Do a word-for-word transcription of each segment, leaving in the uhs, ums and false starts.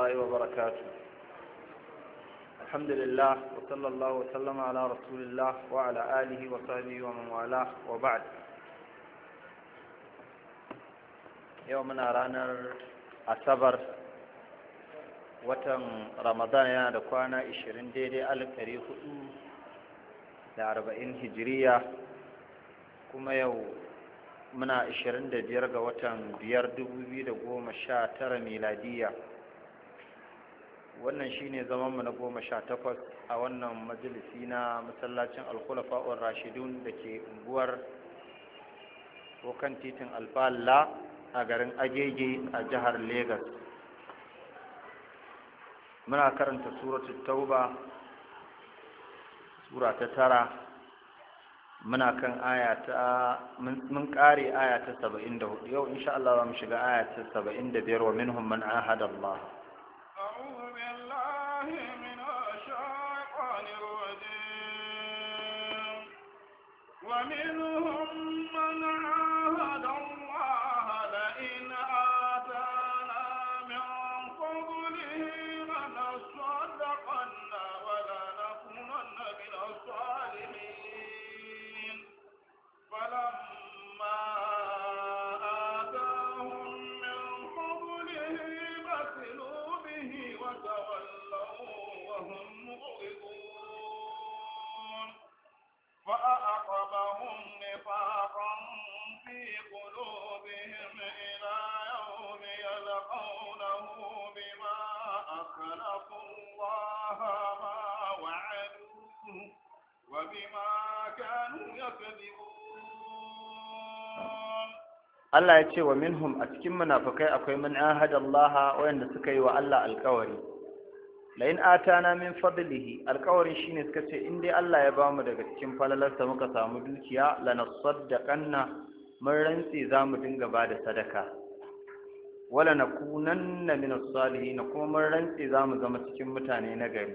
الله وبركاته. الحمد لله وصلى الله وسلم على رسول الله وعلى آله وصحبه ومن والاه وبعد. يومنا رانر أصبر watan Ramadan yana da kwana ishirin daidai alif ɗari hudu da arba'in hijiriya, kuma yau muna ishirin da biyar ga watan biyar dubu biyu da goma sha tara miladiya. Wannan shine zamanmu na goma sha takwas a wannan majalisi na masallacin alkhulafa'ur rashidun da ke unguwar ko kan titin alfalla a garin agege a jihar Legas. muna karanta suratul tauba sura ta tara, muna kan aya ta mun kare aya ta saba'in da hudu. Yau insha Allah za mu shiga aya ta saba'in da biyar. wa minhum man ahada Allah. a'udhu billahi minash shaitanir rajim. wa minhum man ahada Allah la in فأعقبهم نفاقا في قلوبهم إلى يوم يلقونه بما أخلفوا الله ما وعدوه وبما كانوا يكذبون. الله يتشي ومنهم أتكم منافقين أكوي من عاهد الله وإن سكي وألا الكوري la'in atana min fadlihi. alƙawarin shine suka ce in dai Allah ya bamu daga cikin falalarsa muka samu dukiya lanasaddaqanna, mun rantsi zamu dinga bada sadaka, wala nakunanna min as-salihin, kuma mun rantsi zamu zama cikin mutane na gari.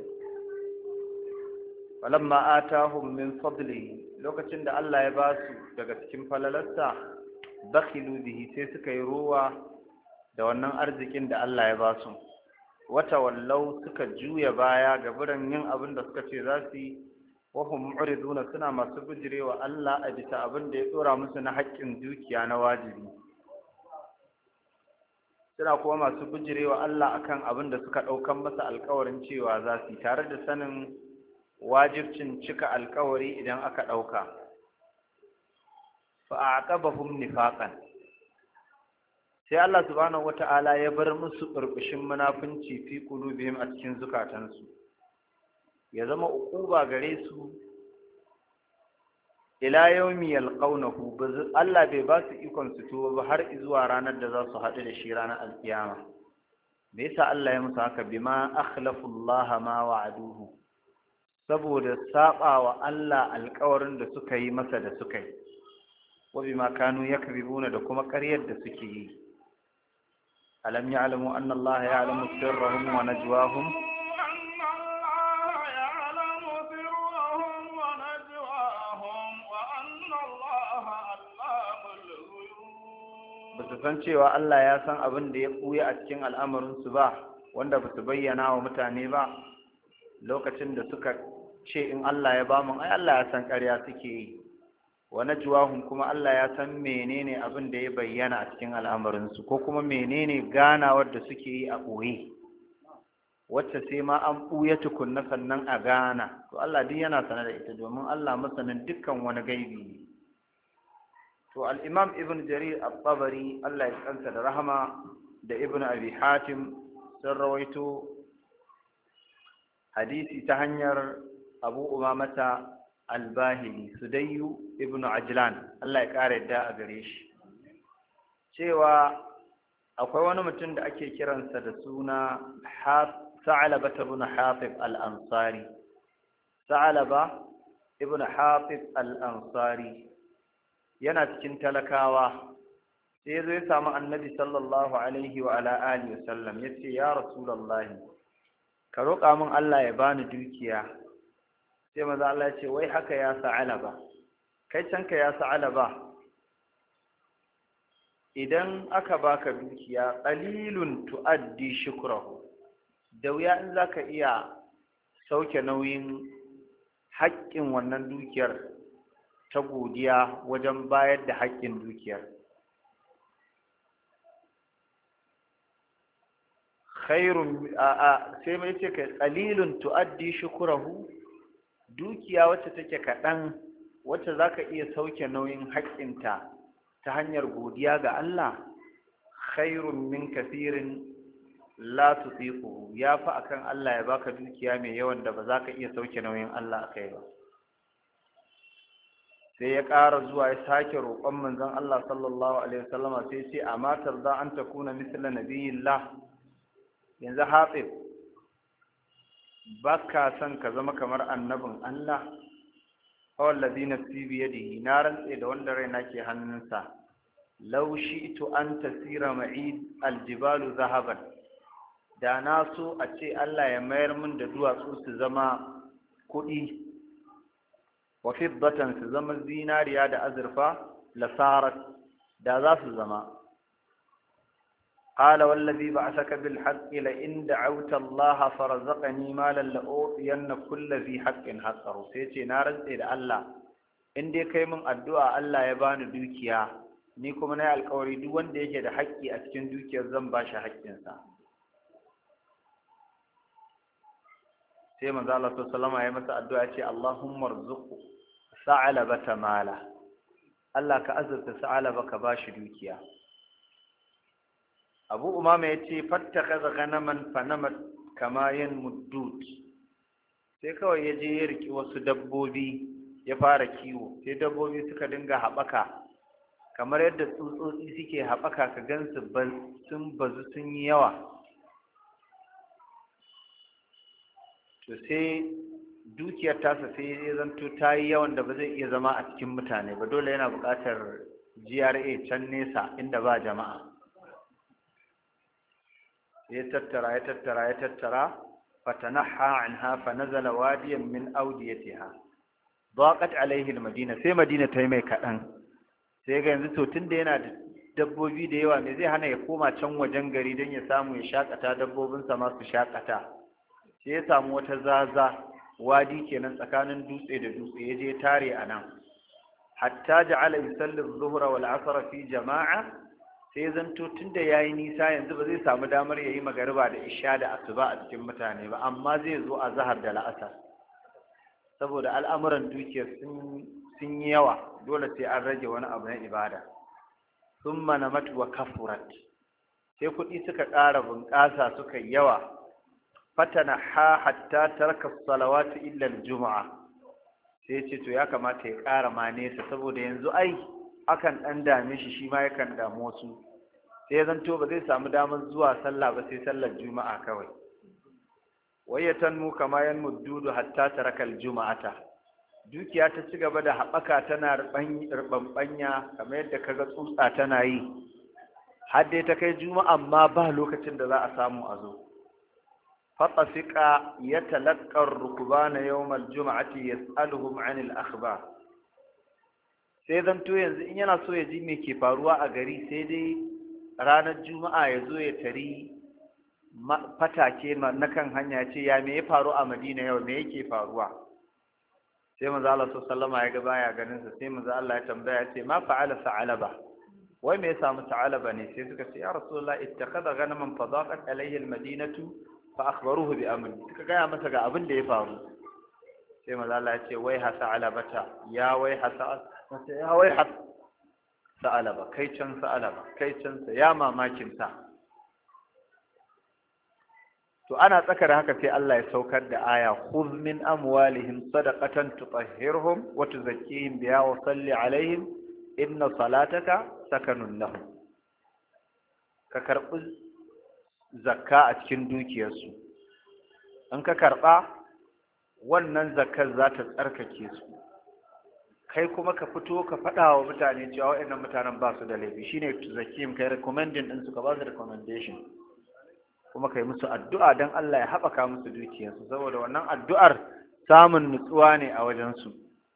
falamma atahum min fadlihi, lokacin da Allah ya ba su daga cikin falalarsa, bakhilu bihi, sai suka yi ruwa da wannan arzikin da Allah ya ba su. wata wallau, suka juya baya ga biran yin abin da suka ce za su yi, wahum mu'riduna, suna masu bijirewa Allah a bisa abin da ya tsora musu na haƙƙin dukiya na wajibi, suna kuma masu bijirewa Allah akan abin da suka ɗaukan masa alƙawarin cewa za su yi, tare da sanin wajibcin cika alƙawari idan aka ɗauka. fa aqabahum nifaqan, sai Allah subhanahu wata'ala ya bar musu burbushin munafunci fi qulubihim a cikin zukatansu, ya zama uquba gare su ila yawmi yalqawnahu. Allah bai ba su ikon su tuba ba har zuwa ranar da za su haɗu da shi, ranar alkiyama. me yasa Allah ya musu haka? bima akhlafu Allah ma wa'aduhu, saboda saba wa Allah alƙawarin da suka yi masa da suka yi, wa bima kanu yakzibuna, da kuma ƙaryar da suke yi. ألم يعلموا أن الله يعلم سرهم ونجواهم أن الله يعلم سرهم ونجواهم وأن الله علام الغيوب. basu san cewa Allah ya san abin da ya ɓuya a cikin al'amarinsu ba, wanda basu bayyana wa mutane ba, lokacin da suka ce in Allah ya ba mu, ai Allah ya san ƙarya suke yi. wa najwahum, kuma Allah ya san menene abin da ya bayyana a cikin al'amarinsu, ko kuma menene ganawar da suke yi a ɓoye, wacce sai ma an ɓuya tukunna sannan a gana. to Allah duk yana sanar da ita, domin Allah masanin dukkan wani gaibi ne. to al-Imam Ibn Jarir al-Tabari, Allah ya kansa da rahama, da Ibn Abi Hatim sun rawaito hadisi ta hanyar Abu Umamata al-Bahili, Sudayyu ibn Ajlan, Allah ya ƙara yadda a gare shi, cewa akwai wani mutum da ake kiransa da suna Sa'alaba ibn Hatib al-Ansari. Sa'alaba ibn Hatib al-Ansari yana cikin talakawa, sai zai samu Annabi sallallahu alaihi wa ala alihi wa sallam, yace ya Rasulullahi, ka roƙa min Allah ya bani dukiya. sai maza Allah ce, wai haka ya Sa'alaba, kai canka ya Sa'alaba, idan aka baka dukiya qalilun tuaddi shukrahu, da wuya in za ka iya sauke nauyin haƙƙin wannan dukiyar ta godiya wajen bayar da haƙƙin dukiyar. Khairun a sai mai ce ka qalilun tuaddi shukurahu, dukiya wacce take kaɗan wacce za ka iya sauke nauyin haƙƙinta ta hanyar godiya ga Allah, khairun min kathirin la tutiqu, ya fi akan Allah ya baka dukiya mai yawan da ba za ka iya sauke nauyin Allah akai ba. Sai ya ƙara zuwa ya sake roƙon manzon Allah sallallahu alaihi wasallama sai ce amma tarda an takuna misla nabiyillah, yanzu Hatib baka son ka zama kamar annabin Allah, wallazi nafsi bi yadihi, na rantse da wanda raina ke hannunsa, law shi'tu an tasira ma'i aljibalu zahaban, da na so a ce Allah ya mayar min da duwatsu su zama kuɗi, wa fiddatan su zama zinariya da azurfa, lasarat, da za su zama. قال والذي بعثك بالحق لئن دعوت الله فرزقني مالا لأعطين كل ذي حق حقه. سيتي نارن سيد الله in dai kai min addu'a Allah ya bani dukiya, ni kuma na yi alkawari duk wanda yake da haƙƙi a cikin dukiyar zan ba shi haƙƙinsa. Sai manzo Allah sallallahu alaihi wasallam ya masa addu'a ce Allahumma rzuqhu sa'alabata mala, Allah ka azurta sa'alaba ka ba shi dukiya. Abu Umama ya ce fattakaza ganaman fanamat kama yin muddud, sai kawai ya je ya riki wasu dabbobi ya fara kiwo, sai dabbobi suka dinga haɓaka kamar yadda tsutsotsi suke haɓaka, ka gansu sun bazu sun yi yawa. To sai dukiyar tasa sai ya zanto ta yi yawan da ba zai iya zama a cikin mutane ba, dole yana buƙatar G R A can nesa inda ba jama'a. ya tattara ya tattara ya tattara fatanaha anha fa nazala wadiyan min awdiyatiha daqat alaihi almadina, sai madina ta yi mai kadan, sai ga yanzu to tunda yana da dabbobi da yawa me zai hana ya koma can wajen gari don ya samu ya shakata dabbobinsa ma su shakata. Sai ya samu wata zaza wadi kenan tsakanin dutse da dutse, ya je tare a nan hatta ja'ala yusalli adh-dhuhra wal 'asra fi jama'a, sai zanto tunda yayi nisa yanzu ba zai samu damar yayi magariba da isha da asuba a cikin mutane ba, amma zai zo a zahar da la'asar saboda al'amuran dukiyar sun sun yi yawa, dole sai an rage wani abu na ibada. Thumma namat wa kafurat, sai kuɗi suka ƙara bunƙasa suka yawa. Fatanaha hatta tarka salawatu illa al-jumu'a, sai ce to ya kamata ya ƙara ma nesa saboda yanzu ai akan ɗan dame shi, shi ma yakan damu wasu, sai zanto ba zai samu damar zuwa sallah ba sai sallar juma'a kawai. Wayatan mu kama yan muddudu hatta tarakal juma'ata, dukiya ta ci gaba da haɓaka tana rɓanɓanya kamar yadda kaga tsutsa tana yi, har dai ta kai juma'a amma ba lokacin da za a samu a zo. fatasika yatalaqqa ar-rukbana yawm al-jum'ati yas'aluhum 'anil akhbar, sai zanto yanzu in yana so ya ji me ke faruwa a gari sai dai ranar juma'a ya zo ya tari fatake na kan hanya ce ya me ya faru a Madina yau, me yake faruwa. Sai manzo Allah sallallahu alaihi wasallam ya ga baya ganin sa, sai manzo Allah ya tambaya ce ma fa'ala sa'alaba, wai me ya samu sa'alaba ne? Sai suka ce ya rasulullah ittakhadha ghanaman fadaqat alayhi al-madinatu fa akhbaruhu bi amri, suka gaya masa ga abin da ya faru. Sai manzo Allah ya ce wai ha sa'alabata, ya wai ha sai ya wai har sa'alaba, kai can sa'alaba, kai can sa, ya mamakin sa. To ana tsakar haka sai Allah ya saukar da aya khudh min amwalihim sadaqatan tutahhirhum wa tuzakkihim biha wa salli alaihim inna salataka sakanun lahum. Ka karbi zakka a cikin dukiyarsu, in ka karba wannan zakkar za ta tsarkake su, kai kuma ka fito ka faɗa wa mutane cewa waɗannan mutanen ba su da laifi, shine tuzakkihim, kai recommending din su, ka ba su recommendation, kuma kai musu addu'a don Allah ya haɓaka musu dukiyarsu, saboda wannan addu'ar samun nutsuwa ne a wajensu.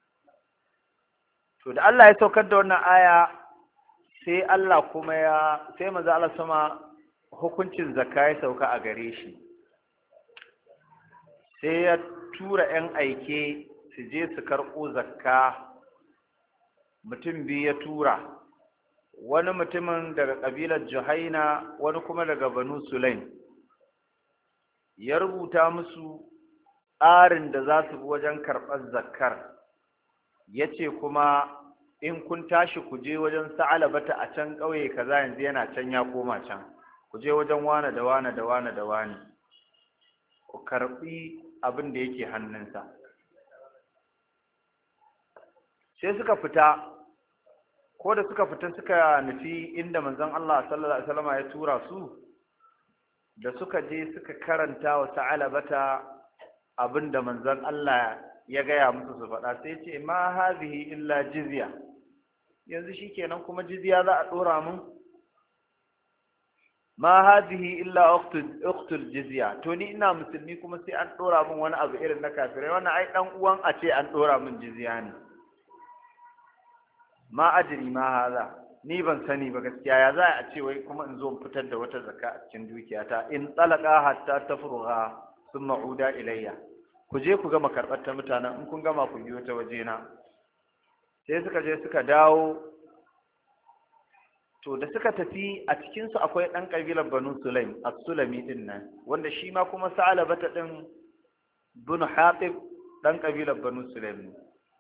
To da Allah ya saukar da wannan aya sai Allah kuma ya sai manzo Allah sama hukuncin zakka ya sauka a gare shi, sai ya tura 'yan aike su je su karɓo zakka. Mutum biyu ya tura, wani mutumin daga ƙabilar Juhaina, wani kuma daga Banu Sulaim. Ya rubuta musu tsarin da za su bi wajen karɓar zakkar, ya ce kuma in kun tashi ku je wajen Sa'alabata a can ƙauye kaza, yanzu yana can ya koma can, ku je wajen wane da wane da wane da wane, ku karɓi abin da yake hannunsa. Sai suka fita, ko da suka fita suka nufi inda manzon Allah sallallahu alaihi wasallam ya tura su, da suka je suka karanta wa Sa'alabata abinda manzon Allah ya gaya musu su faɗa, sai ce ma hazihi illa jizya, yanzu shikenan kuma jizya za a dora mun? Ma hazihi illa uqtul jizya, to ni ina musulmi kuma sai an dora mun wani abu irin na kafirai? Wannan ai dan uwan a ce an dora mun jizya ne. Ma ajri ma haza, ni ban sani ba gaskiya, ya za a ce wai kuma in zo in fitar da wata zakka a cikin dukiyata? In talaka hatta tafruha thumma uda ilayya, ku je ku gama karɓar ta mutanen, in kun gama ku biyo ta wajena. Sai suka je suka dawo. To da suka tafi, a cikinsu akwai ɗan ƙabilar Banu Sulaim, as-Sulami din nan, wanda shi ma kuma Sa'alabata ɗin bin Hatib ɗan ƙabilar Banu Sulaim ne.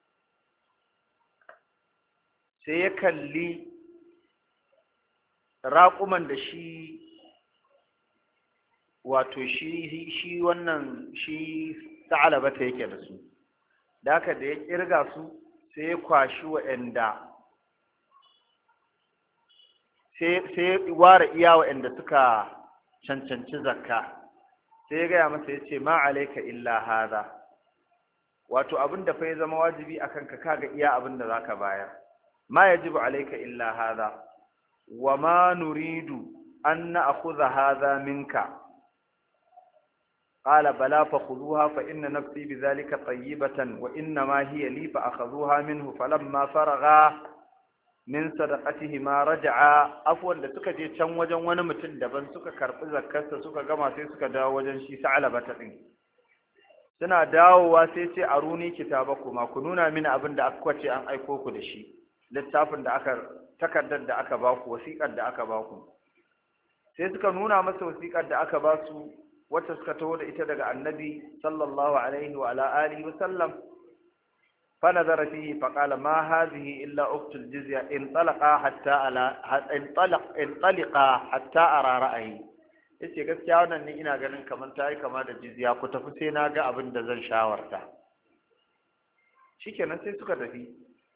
Sai ya kalli raƙuman da shi wato shi shi wannan shi Sa'alabata yake da su, da haka da ya ƙirga su sai ya kwashi wa'anda sai sai ware iya wa'anda suka cancanci zakka. Sai ya gaya masa, ya ce ma alaika illa haza, wato abin da fa ya zama wajibi akan ka, kaga iya abin da zaka bayar. ما يجب عليك إلا هذا وما نريد أن نأخذ هذا منك. قال بلى فخذوها فإن نفسي بذلك طيبة وإنما هي لي فأخذوها منه فلما فرغا من صدقتهما رجعا. أفوا da suka je can wajen wani mutum daban suka karɓi zakkarsa suka gama, sai suka dawo wajen shi Sa'alabata din. Suna dawowa sai ce aruni kitabakuma, ku nuna mini abin da aka ce an aiko ku da shi, littafin da aka, takardar da aka baku, wasiƙar da aka baku. Sai suka nuna masa wasiƙar da aka ba su, wacce suka taho da ita daga annabi sallallahu alaihi wa ala alihi wa sallam. fa nazara fihi fa qala ma hadhihi illa uqtul jizya in talaqa hatta ala in talaq in taliqa hatta ara ra'ayi. Yace gaskiya wannan ni ina ganin kamar ta yi kama da jizya, ku tafi sai na ga abin da zan shawarta. Shikenan sai suka tafi.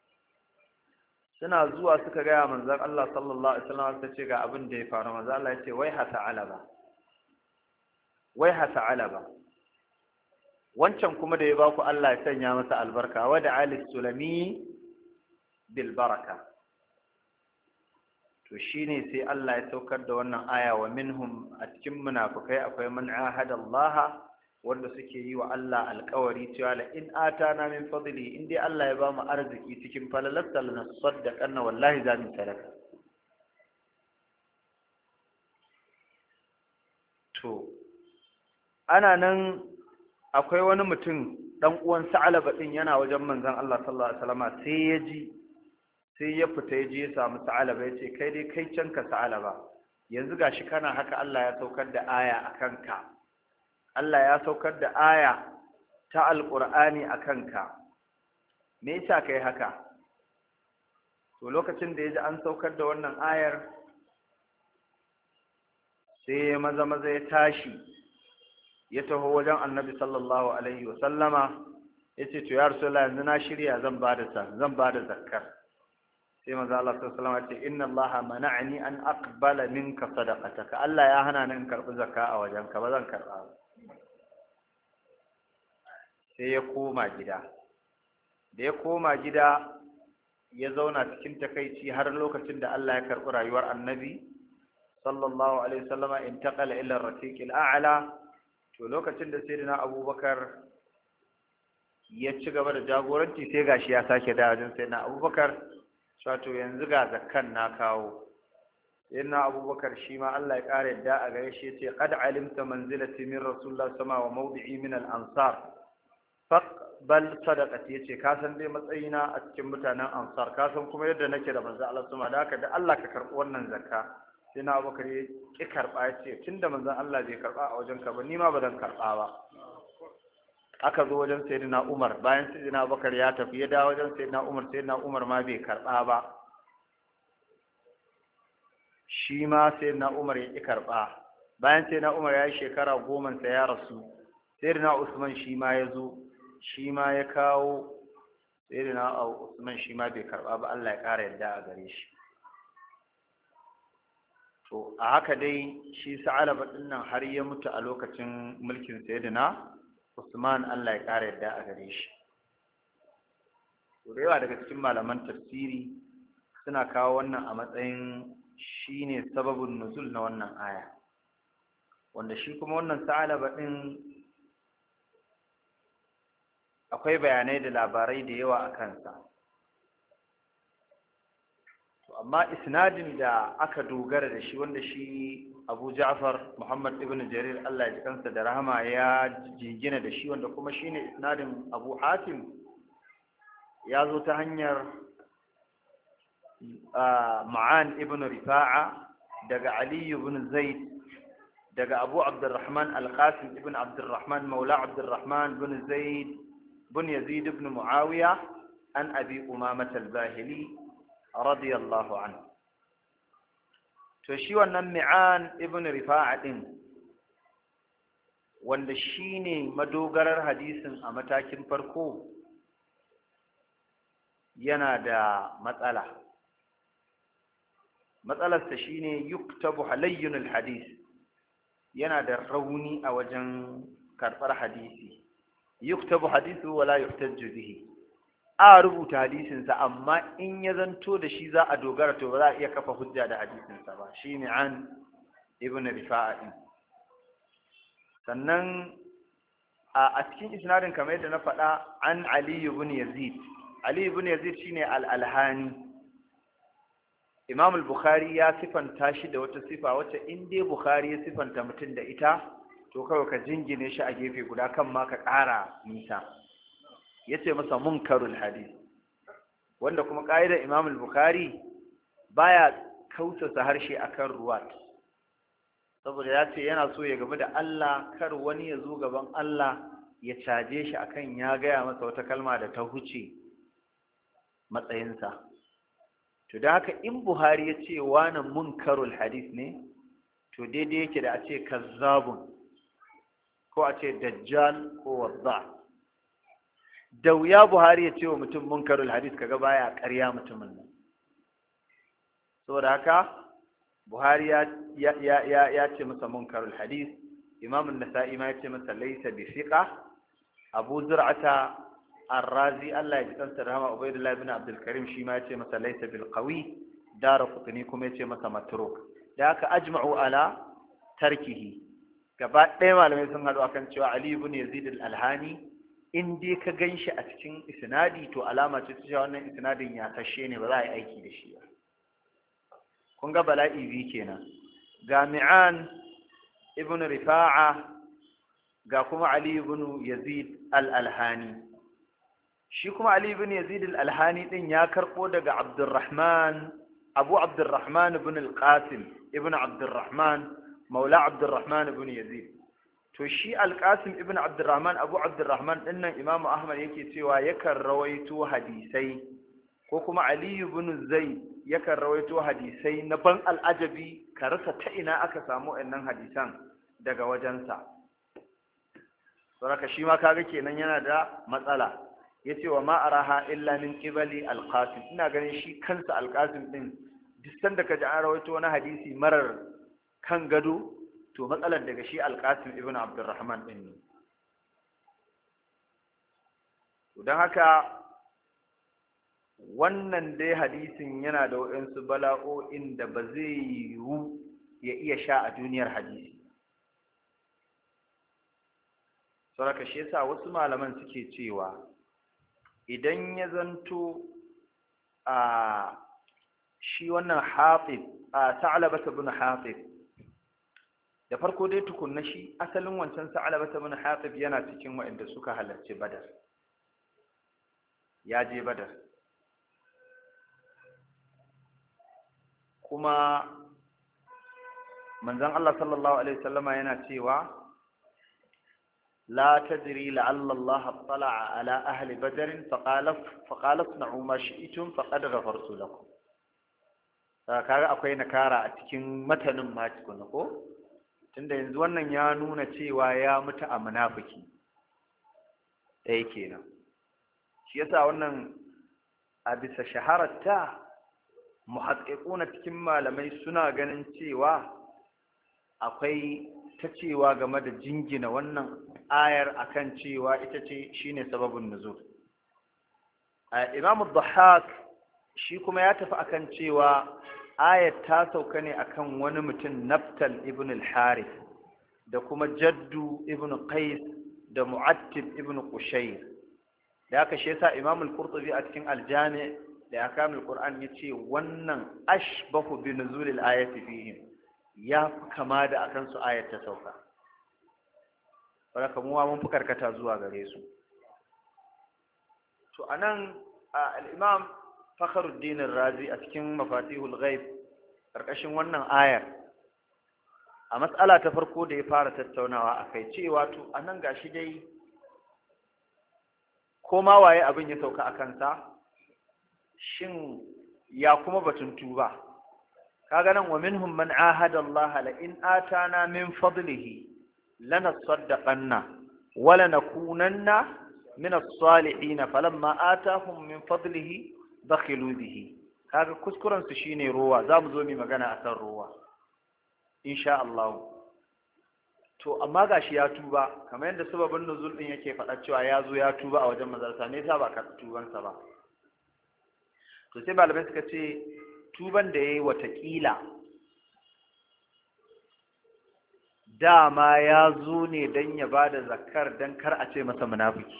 Suna zuwa suka gaya manzon Allah sallallahu alaihi wasallam, ta ce ga abin da ya faru. Manzon Allah ya ce wai ha Sa'alaba, wai ha Sa'alaba, wancan kuma da ya baku Allah ya sanya masa albarka, wa da ali sulami bil baraka. To shine sai Allah ya saukar da wannan aya, wa minhum, a cikin munafikai akwai man ahada Allah, wanda suke yi wa Allah alƙawari cewa la in atana min fadli, in dai Allah ya ba mu arziki cikin falalarsa, lana saddaqanna, wallahi za mu sadaka. To ana nan akwai wani mutum dan uwan Sa'alaba din yana wajen manzon Allah sallallahu alaihi wasallam, sai ya ji, sai ya fita ya je ya samu Sa'alaba, ya ce kai dai kai can ka Sa'alaba, yanzu gashi kana haka Allah ya saukar da aya akan ka, Allah ya saukar da aya ta alƙur'ani a kanka, me yasa kai haka? To lokacin da ya ji an saukar da wannan ayar, sai ya maza maza ya tashi ya taho wajen annabi sallallahu alaihi wa sallama, ya ce to ya Rasulullah, yanzu na shirya zan ba da zan ba da zakkar. Sai manzo Allah sallallahu alaihi wa sallama ya ce inna Allah mana'ani an aqbala minka sadaqataka, Allah ya hana ni in karɓi zakka a wajenka, ba zan karɓa ba. Sai ya koma gida. Da ya koma gida ya zauna cikin takaici har lokacin da Allah ya karɓi rayuwar annabi sallallahu alaihi wasallama, intaqala ila ar-rafiq al-a'la. To lokacin da sayyidina Abubakar ya ci gaba da jagoranci, sai gashi ya sake da wajen sayyidina Abubakar, to yanzu ga zakkan na kawo. sayyidina abubakar shi ma Allah ya kare yadda a gare shi yace qad alimta manzilati min rasulullah sama wa mawdi'i min al-ansar faqbal sadaqati yace ka san dai matsayina a cikin mutanen ansar ka san kuma yadda nake da manzo Allah sama da haka da Allah ka karbi wannan zakka sai na abubakar ya ki karba yace tunda manzo Allah bai karba a wajen ka ba ni ma ba zan karba ba. Aka zo wajen sayyidina Umar bayan sayyidina Abubakar ya tafi ya dawo wajen sayyidina Umar sayyidina Umar ma bai karba ba shi ma sayyidina Umar ya ki karba bayan sayyidina Umar ya yi shekara goma sa ya rasu sayyidina Usman shi ma ya zo shi ma ya kawo sayyidina Usman shi ma bai karba ba Allah ya kara yadda a gare shi. To a haka dai shi Sa'alaba din nan har ya mutu a lokacin mulkin sayyidina Usman Allah ya ƙara yadda a gare shi. To da yawa daga cikin malaman tafsiri suna kawo wannan a matsayin shine sababin nuzul na wannan aya. Wanda shi kuma wannan Sa'alaba din akwai bayanai da labarai da yawa a kansa. To amma isnadin da aka dogara da shi wanda shi Abu Ja'far Muhammad ibn Jarir Allah ya ji kansa da rahama ya jingina da shi wanda kuma shine isnadin Abu Hatim ya zo ta hanyar Ma'an ibn Rifa'a daga Ali ibn Zaid daga Abu Abdurrahman Al-Qasim ibn Abdurrahman Maula Abdurrahman ibn Zaid ibn Yazid ibn Muawiya an Abi Umamah al-Bahili radiyallahu anhu. To shi wannan Mi'an ibn Rifa'a din wanda shine madogarar hadisin a matakin farko yana da matsala. Matsalarsa shine yuktabu halayyun al-hadis yana da rauni a wajen karɓar hadisi. Yuktabu hadisu wala yuhtajju bihi. A rubuta hadisinsa amma in ya zanto da shi za a dogara to ba za a iya kafa hujja da hadisinsa ba shi ne an ibn Rifa'a din. Sannan a cikin isnadin kamar yadda na faɗa an Ali ibn Yazid Ali ibn Yazid shine al-Alhani. Imam al-Bukhari ya sifanta shi da wata sifa wacce in dai Bukhari ya sifanta mutum da ita to kawai ka jingine shi a gefe guda kan ma ka ƙara nisa. Yace masa munkarul hadith wanda kuma kaidar Imam al-Bukhari baya kausasa harshe akan ruwat saboda yace yana so ya gaba da Allah kar wani ya zo gaban Allah ya caje shi akan ya gaya masa wata kalma da ta huce matsayinsa. To da haka in Buhari yace wani munkarul hadith ne to daidai yake da a ce kazzabun ko a ce dajjal ko wadda. Da wuya Buhari ya ce wa mutum munkarul hadis kaga baya ƙarya mutumin nan. Saboda haka Buhari ya ya ya ya ce masa munkarul hadis, Imam an-Nasa'i ma ya ce masa laysa bi thiqa, Abu Zur'ata Ar-Razi Allah ya ji kansa rahama Ubaydullah ibn Abdul Karim shi ma ya ce masa laysa bil qawi, Daraqutni kuma ya ce masa matruk. Da haka ajma'u ala tarkihi. Gaba ɗaya malamai sun haɗu akan cewa Ali ibn Yazid al-Alhani in dai ka gan shi a cikin isnadi to alama ce ta cewa wannan isnadin ya tashe ne ba za a yi aiki da shi ba. Kun ga bala'i biyu kenan. Ga Mi'an ibn Rifa'a ga kuma Ali ibn Yazid al-Alhani. Shi kuma Ali ibn Yazid al-Alhani din ya karɓo daga Abdurrahman Abu Abdurrahman ibn al-Qasim ibn Abdurrahman Maula Abdurrahman ibn Yazid. To shi Al-Qasim ibn Abdurrahman Abu Abdurrahman dinnan Imam Ahmad yake cewa yakan rawaito hadisai ko kuma Ali ibn Zaid yakan rawaito hadisai na ban al'ajabi ka rasa ta ina aka samu wannan hadisan daga wajensa. Saboda shi ma kaga kenan yana da matsala. Yace wa ma araha illa min qibali Al-Qasim. Ina ganin shi kansa Al-Qasim din duk sanda kaji an rawaito wani hadisi marar kan gado to matsalar daga shi Al-Qasim ibn Abdurrahman din ne. Don haka wannan dai hadisin yana da waɗansu bala'o'in da ba zai yiwu ya iya sha a duniyar hadisi. Saboda shi yasa wasu malaman suke cewa idan ya zanto a shi wannan Hatib a Sa'laba ibn Hatib da farko dai tukunna shi asalin wancan Sa'laba ibn Hatib yana cikin waɗanda suka halarci Badar ya je Badar kuma manzon Allah sallallahu alaihi wasallama yana cewa la tadri la'alla Allah attala'a ala ahli badr faqala faqala isna'u ma shi'tum faqad ghafartu lakum kaga akwai nakara a cikin matanin ma tukuna ko tunda yanzu wannan ya nuna cewa ya mutu a munafiki ɗaya kenan shi yasa wannan a bisa shahararta muhaqqiquna cikin malamai suna ganin cewa akwai ta cewa game da jingina wannan ayar akan cewa ita ce shine sababin nuzul Imam ad-Dhahhak shi kuma ya tafi akan cewa ayat ta sauka ne akan wani mutum Naftal ibn al-Harith da kuma Jaddu ibn Qais da Mu'attib ibn Qushayr da aka shi yasa Imam al-Qurtubi a cikin al-Jami' da ahkam al-Qur'an yace wannan ashbahu bi nuzul al-ayati fihim ya fi kama da akan su ayat ta sauka baraka mu mun fi karkata zuwa gare su to anan al-Imam Fakhruddin Razi a cikin Mafatihul Ghaib karkashin wannan ayar a mas'ala ta farko da ya fara tattaunawa akai cewa to anan gashi dai ko ma waye abin ya sauka akan sa shin ya kuma batun tuba kaga nan wa minhum man ahada Allah la in atana min fadlihi lanasaddaqanna wa lanakunanna min as-salihin falamma atahum min fadlihi bakhilu bihi kaga kuskuren su shine ruwa zamu zo mu magana akan ruwa insha Allah to amma gashi ya tuba kamar yadda sababin nuzul din yake faɗa cewa ya zo ya tuba a wajen mazarsa ne yasa ba ka tuban sa ba to sai malamai suka ce tuban da yayi watakila dama ya zo ne dan ya bada zakar dan kar a ce masa munafiki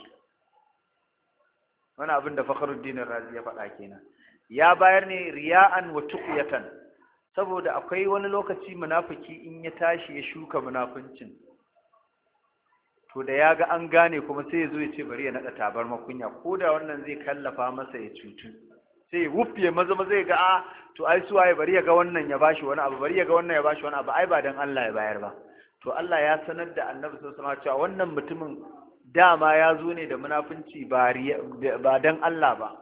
wani abin da Fakhruddin Razi ya faɗa kenan ya bayar ne riya'an wa tuqyatan saboda akwai wani lokaci munafiki in ya tashi ya shuka munafincin to da ya ga an gane kuma sai ya zo ya ce bari ya nada tabar makunya ko da wannan zai kallafa masa ya cutu sai ya wuffe maza maza ya ga a to ai su waye bari ya ga wannan ya bashi wani abu bari ya ga wannan ya bashi wani abu ai ba dan Allah ya bayar ba to Allah ya sanar da Annabi sallallahu alaihi wasallam cewa wannan mutumin dama ya zo ne da munafunci ba dan Allah ba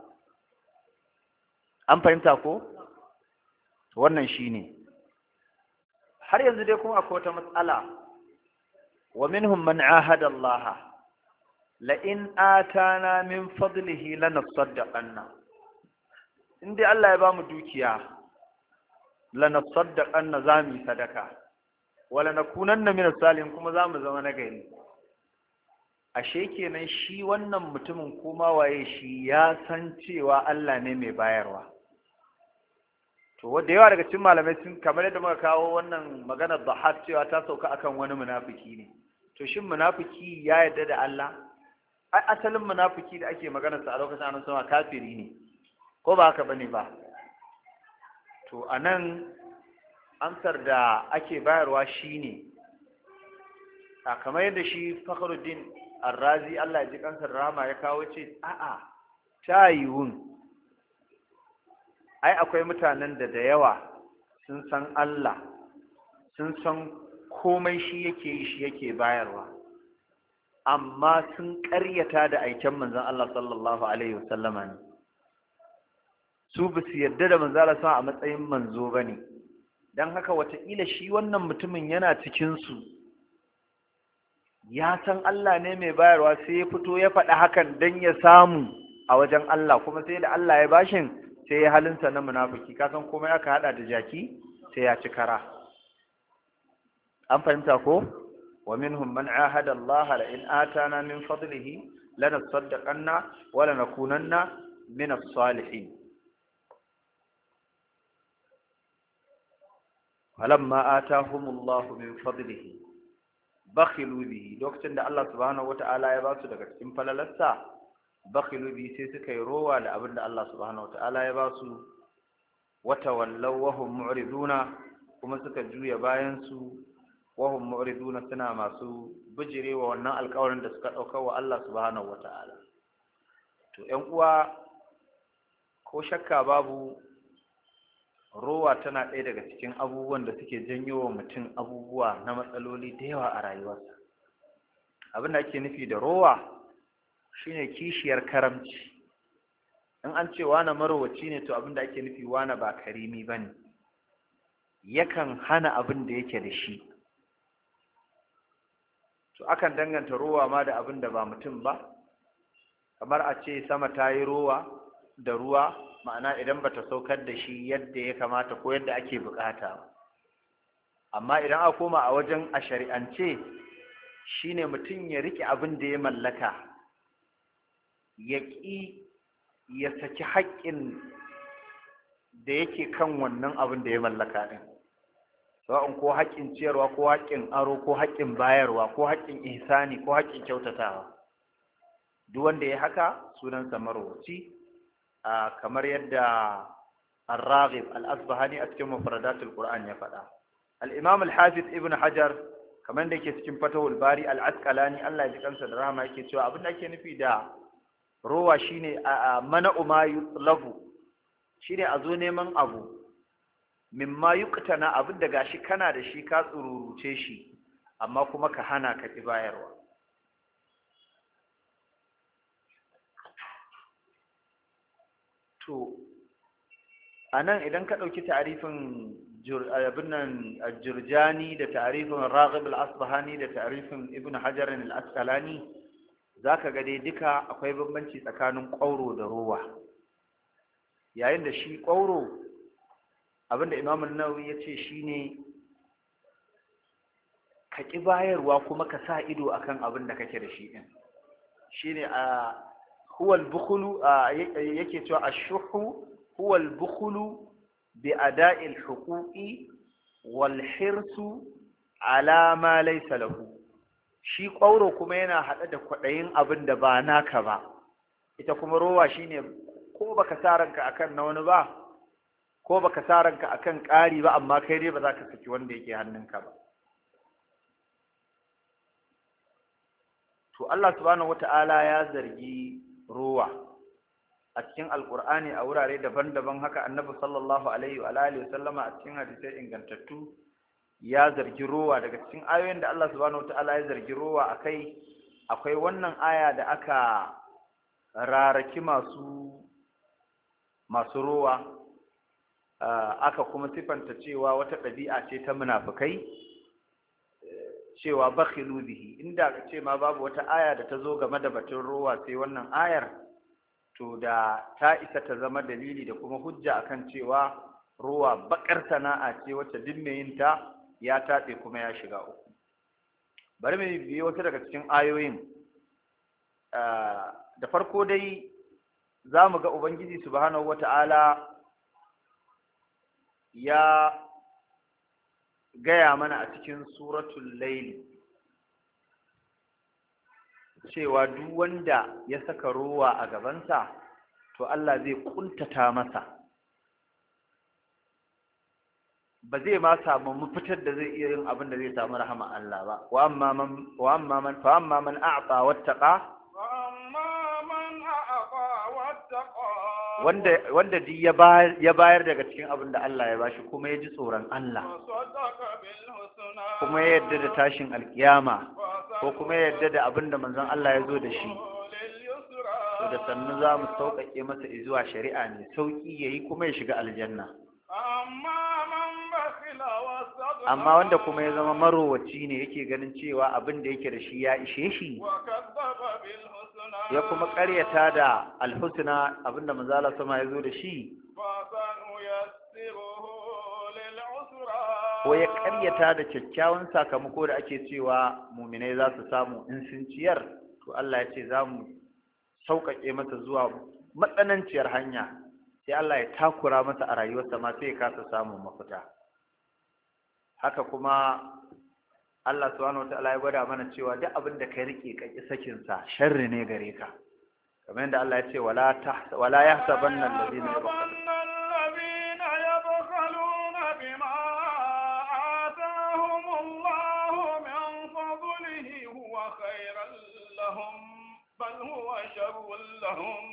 an fahimta ko wannan shine har yanzu dai kuma akwai wata matsala wa minhum man ahada Allah la in atana min fadlihi lanasaddaqanna indai Allah ya bamu dukiya lanasaddaqanna zamu sadaka wala nakunanna min as-salihin kuma zamu zama nagari ashe kenan shi wannan mutumin kuma waye shi ya san cewa Allah ne mai bayarwa to wanda yawa daga cikin malamai sun kamar yadda muka kawo wannan maganar Dhahhak cewa ta sauka akan wani munafiki ne to shin munafiki ya yarda da Allah ai asalin munafiki da ake magana sa a lokacin annabi sama kafiri ne ko ba haka bane ba to anan amsar da ake bayarwa shine a kamar yadda shi Fakhruddin Ar-Razi Allah ya ji kansar rama ya kawo ce a'a tayun ai akwai mutanen da da yawa sun san Allah sun san komai shi yake yi shi yake bayarwa amma sun ƙaryata da aiken manzon Allah sallallahu alaihi wasallama ne su ba su yarda da manzon Allah a matsayin manzo bane dan haka wataƙila shi wannan mutumin yana cikin su ya san Allah ne mai bayarwa sai ya fito ya faɗi hakan dan ya samu a wajen Allah kuma sai da Allah ya bashin sai ya halinsa na munafiki kasan komai aka hada da jaki sai ya ci kara an fahimta ko wa minhum man ahada Allah la in atana min fadlihi lanasaddaqanna wa lanakunanna min as-salihin falamma atahum Allah min fadlihi bakhilu bihi lokacin da Allah subhanahu wata'ala ya ba su daga cikin falalarsa bakhilu bihi sai suka yi rowa da abin da Allah subhanahu wata'ala ya ba su wa tawallaw wa hum mu'riduna kuma suka juya bayan su wa hum mu'riduna suna masu bijirewa wannan alƙawarin da suka dauka wa Allah subhanahu wata'ala. To ƴan uwa, ko shakka babu rowa tana ɗaya daga cikin abubuwan da suke janyo wa mutum abubuwa na matsaloli da yawa a rayuwarsa. Abin da ake nufi da rowa shine kishiyar karamci. In an ce wane marowaci ne, to abin da ake nufi wane ba karimi ba ne, yakan hana abin da yake da shi. To akan danganta rowa ma da abin da ba mutum ba, kamar a ce sama ta yi rowa da ruwa, ma'ana idan bata saukar da shi yadda ya kamata ko yadda ake bukata. Amma idan aka koma a wajen a shari'ance, shine mutum ya rike abin da ya mallaka, ya ƙi ya saki haƙƙin da yake kan wannan abin da ya mallaka ɗin, sawa'un ko haƙƙin ciyarwa ko haƙƙin aro ko haƙƙin bayarwa ko haƙƙin ihsani ko haƙƙin kyautatawa. Duk wanda ya haka sunansa marwaci, kamar yadda Ar-Raghib Al-Asbahani a cikin Mufradatul Qur'an ya faɗa. Al-Imam Al-Hafiz Ibn Hajar kamar da yake cikin Fatahul Bari Al-Asqalani, Allah ya ji kansa da rahama, yake cewa abin da ake nufi da rowa shine mana'u ma yutlabu, shine a zo neman abu mimma yuqtana, abin da gashi kana da shi ka tsururuce shi amma kuma ka hana ka ki bayarwa. To anan idan ka dauki ta'arifin abin nan Jurjani da ta'arifin Raghib al-Asbahani da ta'arifin Ibn Hajar al-Asqalani, zaka ga dai duka akwai bambanci tsakanin ƙwauro da rowa. Yayin da shi ƙwauro, abinda Imam an-Nawawi ya ce shine ka ƙi bayarwa kuma ka sa ido akan abin da kake da shi din. Shine a huwa al-bukhlu, yake cewa ash-shuhu huwa al-bukhlu bi ada'i al-huquqi wal hirsu ala ma laysa lahu. Shi ƙwauro kuma yana haɗe da kwaɗayin abin da ba naka ba. Ita kuma rowa shine ko baka sa ranka akan na wani ba, ko baka sa ranka akan ƙari ba, amma kai dai ba za ka saki wanda yake hannunka ba. To Allah subhanahu wata'ala ya zargi rowa a cikin Alƙur'ani a wurare daban-daban, haka Annabi sallallahu alaihi wa alihi wa sallama a cikin hadisai ingantattu ya zargi rowa. Daga cikin ayoyin da Allah subhanahu wata'ala ya zargi rowa akai akwai wannan aya da aka raraki masu masu rowa, aka kuma sifanta cewa wata ɗabi'a ce ta munafikai, cewa bakhilu bihi. Inda ka ce ma babu wata aya da ta zo game da batun rowa sai wannan ayar, to da ta isa ta zama dalili da kuma hujja akan cewa rowa bakar sana'a ce wacce duk mai yin ta ya taɓe kuma ya shiga uku. Bari mu biyo wasu daga cikin ayoyin. Da farko dai za mu ga Ubangiji subhanahu wata'ala ya gaya mana a cikin suratul Layl cewa duk wanda ya saka rowa a gabansa to Allah zai kuntata masa, ba zai ma samu mafitar da zai iya yin abin da zai samu rahama Allah ba. Wa amma man wa amma man fa amma man a'ta wattaqa, wanda wanda duk ya bayar ya bayar daga cikin abin da Allah ya bashi kuma ya ji tsoron Allah, kuma ya yarda da tashin alkiyama, ko kuma ya yarda da abin da manzon Allah ya zo da shi, to da sannu za mu sauƙaƙe masa zuwa shari'a ne sauƙi yayi kuma ya shiga aljanna. Amma wanda kuma ya zama marowaci ne, yake ganin cewa abin da yake da shi ya ishe shi, ya kuma ƙaryata da alhusna, abin da manzo Allah sama ya zo da shi, ko ya ƙaryata da kyakkyawan sakamako da ake cewa muminai za su samu in sun ciyar, to Allah ya ce za mu sauƙaƙe masa zuwa matsananciyar hanya, sai Allah ya takura masa a rayuwarsa ma sai ya kasa samun mafita. Haka kuma Allah subhanahu wataala ya gwada mana cewa duk abin da ka rike ka ki sakin sa sharri ne gare ka, kamar yadda Allah ya ce wala ta wala yahsabanna alladhina بما آتاهم الله من فضله هو خيرا لهم بل هو شر لهم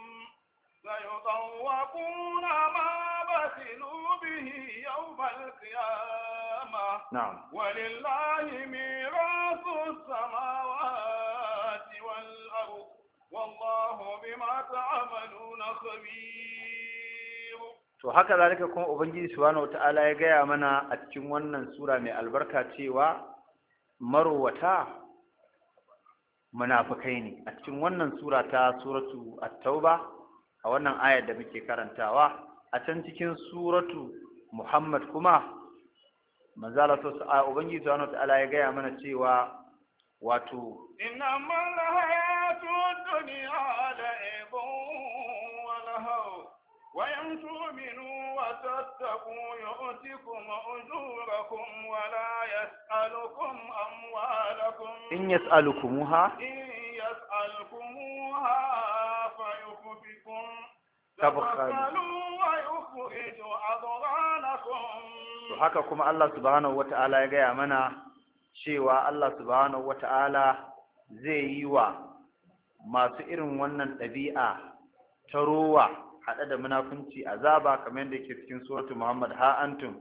سيطوقون ما بخلوا به يوم القيامة نعم ولله ميراث السماوات والأرض والله بما تعملون خبير. to haka zalika kuma ubangiji subhanahu wataala ya gaya mana a cikin wannan sura mai albarka cewa marwata munafikai ne. A cikin wannan sura ta suratu at-tauba a wannan ayar da muke karantawa, a can cikin suratu Muhammad kuma manzala so a ubangiji subhanahu wataala ya gaya mana cewa wato innamal hayatud dunya la'ibun wa lahu wa in tu'minu wa tattaqu yu'tikum ujurakum wa la yas'alukum amwalakum in yas'alukumuha in yas'alukumuha fayukhfikum tabkhalu wa yukhriju adghanakum. to haka kuma Allah subhanahu wata'ala ya gaya mana cewa Allah subhanahu wata'ala zai yi wa masu irin wannan ɗabi'a ta rowa haɗe da munafunci azaba kamar yadda yake cikin suratul Muhammad ha antum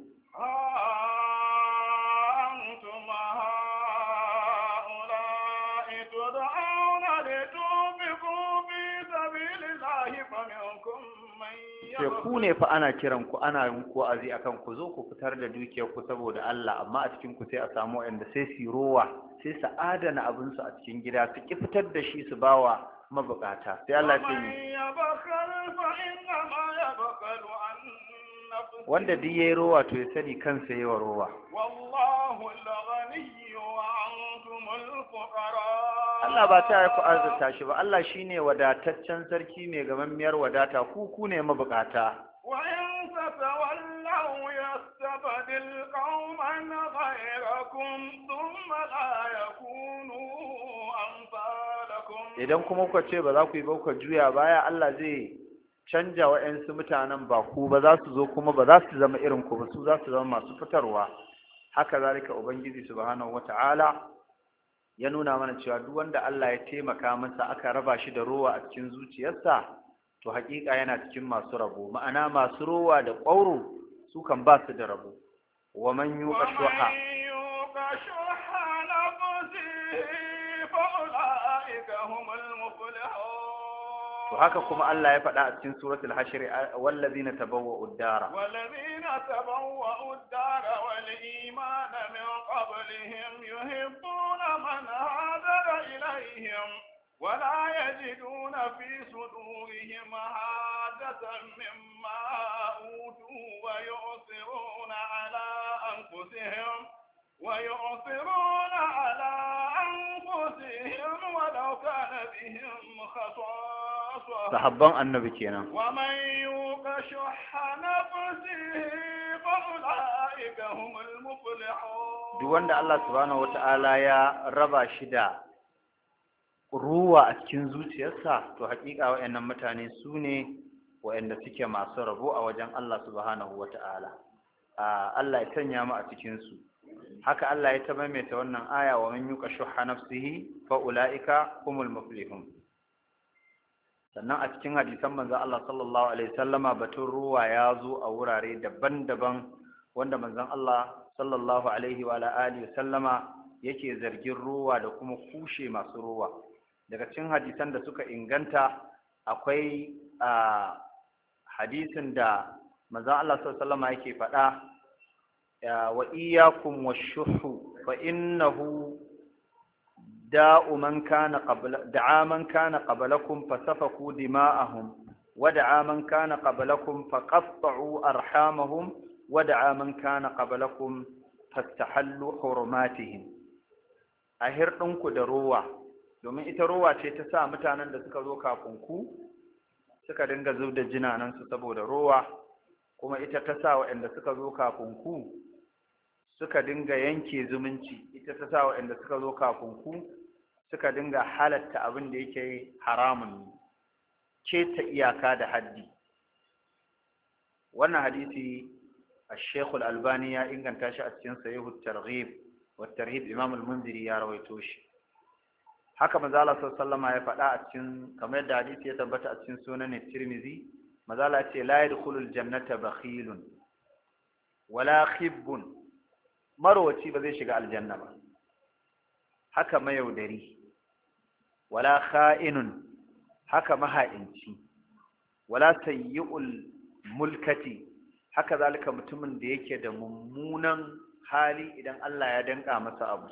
أنتم هؤلاء تدعون لتنفقوا في سبيل الله فمنكم من sai ku ne fa ana kiran ku ana yin ku azi akan ku zo ku fitar da dukiyar ku saboda Allah, amma a cikin ku sai a samu wanda sai su rowa sai su adana abin su a cikin gida su ki fitar da shi su bawa mabukata. Sai Allah ya ce wanda duk yayi rowa to ya sani kansa yayi rowa. wallahu al-ghani wa antum al-fuqara. Allah ba ta ku arzata shi ba, Allah shine wadataccen sarki mai gamammiyar wadata, ku ku ne mabukata. wa in tatawallaw yastabdil qauman ghayrakum thumma la yakunu amsalakum. Idan kuma kuka ce ba za ku yi ba ku juya baya, Allah zai canja wa'yansu mutanen ba ku ba, za su zo kuma ba za su zama irin ku ba, su za su zama masu fitarwa. Haka zalika ubangiji subhanahu wata'ala ya nuna mana cewa duk wanda Allah ya taimaka masa aka raba shi da rowa a cikin zuciyarsa, to hakika yana cikin masu rabo. Ma'ana masu rowa da ƙwauro su kan ba su da rabo. wa man yuqa shuha to haka kuma Allah ya faɗa a cikin suratul hashr wallazina tabawwa'u ad-dara wallazina tabawwa'u ad-dara wal imana min qablihim yuhibbuna man hajara ilayhim wa la yajiduna fi sudurihim hajatan mimma utu wa yu'thiruna ala anfusihim wa yu'thiruna ala anfusihim walau kana bihim khasasa sahabban annabi kenan. ومن يوق شح نفسه فأولئك هم المفلحون. duk wanda Allah subhanahu wata'ala ya raba shi da ruwa a cikin zuciyarsa, to hakika wayannan mutane su ne wayanda suke masu rabo a wajen Allah subhanahu wata'ala. Allah ya sanya mu a cikin su. Haka Allah ya tabbaita wannan aya wa man yuqa shuhha nafsihi fa ulaika humul muflihun. Sannan a cikin hadisan manzon Allah sallallahu alaihi wasallama batun ruwa ya zo a wurare daban-daban wanda manzon Allah sallallahu alaihi wa alihi wasallama yake zargin ruwa da kuma kushe masu ruwa. Daga cikin hadisan da suka inganta akwai a hadisin da manzon Allah sallallahu alaihi wasallama yake faɗa wa iyyakum washuhu fa innahu داء من كان قبل دعا من كان قبلكم فسفكوا دماءهم ودعا من كان قبلكم فقطعوا أرحامهم ودعا من كان قبلكم فاستحلوا حرماتهم أهر ɗinku da rowa, domin ita rowa ce ta sa mutanen da suka zo kafin ku suka dinga zub da jinanansu saboda rowa, kuma ita ta sa waɗanda suka zo kafin ku suka dinga yanke zumunci, ita ta sa waɗanda suka zo kafin ku suka dinga halatta abin da yake haramun ne, keta iyaka da haddi. Wannan hadisi الشيخ الألباني يا إن كان تاشا أتشين صحيح الترغيب والترهيب إمام المنذري يا رويتوش haka manzo Allah sallallahu alaihi ya faɗa a cikin kamar yadda hadisi ya tabbata a cikin sunan Tirmidhi manzo Allah ce la yadkhulul jannata bakhilun wala khibbun marwaci ba zai shiga aljanna ba haka mayaudari wala kha'inun haka maha'inci wala sayyi'ul mulkati haka zalika mutumin da yake da mummunan hali idan Allah ya danka masa abu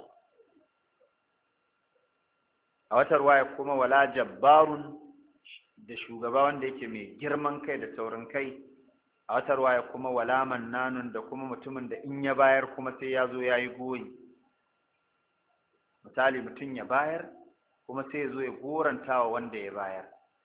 a wata ruwaya kuma wala jabbarun da shugaba wanda yake mai girman kai da taurin kai a wata ruwaya kuma wala mannanun da kuma mutumin da in ya bayar kuma sai ya zo ya yi goyi misali mutum ya bayar kuma sai ya zo ya goranta wa wanda ya bayar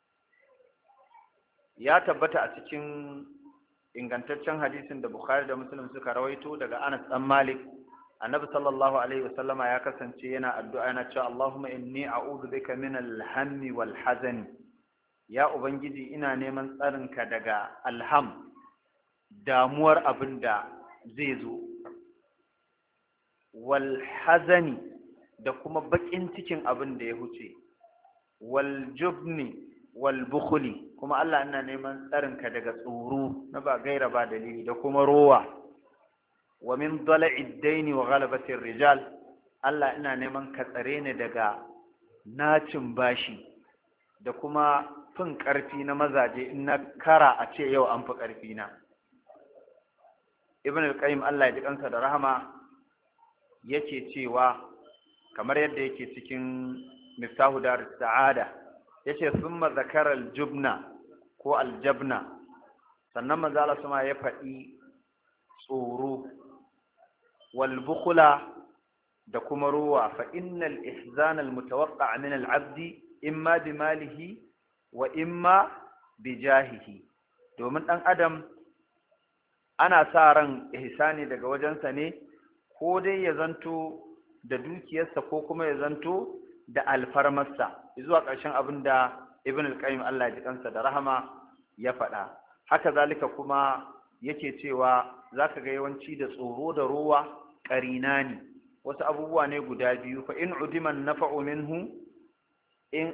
ya tabbata a cikin ingantaccen hadisin da Bukhari da Muslim suka rawaito daga Anas dan Malik annabi sallallahu alaihi wasallama ya kasance yana addu'a yana cewa Allahumma inni a'udhu bika min al-hammi wal hazani ya ubangiji ina neman tsarinka daga alham damuwar abin da zai zo wal hazani da kuma bakin cikin abin da ya huce wal jubni wal bukhli kuma Allah ina neman tsarinka daga tsoro na ba gaira ba dalili da kuma rowa wa min dala'i daini wa ghalabati rijal Allah ina neman ka tsare ni daga nacin bashi da kuma fin karfi na mazaje in na kara a ce yau an fi karfi na Ibn al-Qayyim Allah ya ji kansa da rahama yake cewa kamar yadda yake cikin Miftahu Darus Sa'ada yace thumma zakara al-jubna ko al-jabna sannan manzo Allah sama ya faɗi tsoro wal bukhla da kuma ruwa fa innal ihzan al mutawaqqa' min al 'abdi imma bi malihi wa imma bi jahihi domin dan adam ana sa ran ihsani daga wajensa ne ko dai ya zanto da dukiyarsa ko kuma ya zanto da alfarmarsa zuwa ƙarshen abin da Ibn al-Qayyim Allah ya ji kansa da rahama ya faɗa haka zalika kuma yake cewa zaka ga yawanci da tsoro da ruwa ƙarina ne wasu abubuwa ne guda biyu fa in udiman nafa'u minhu in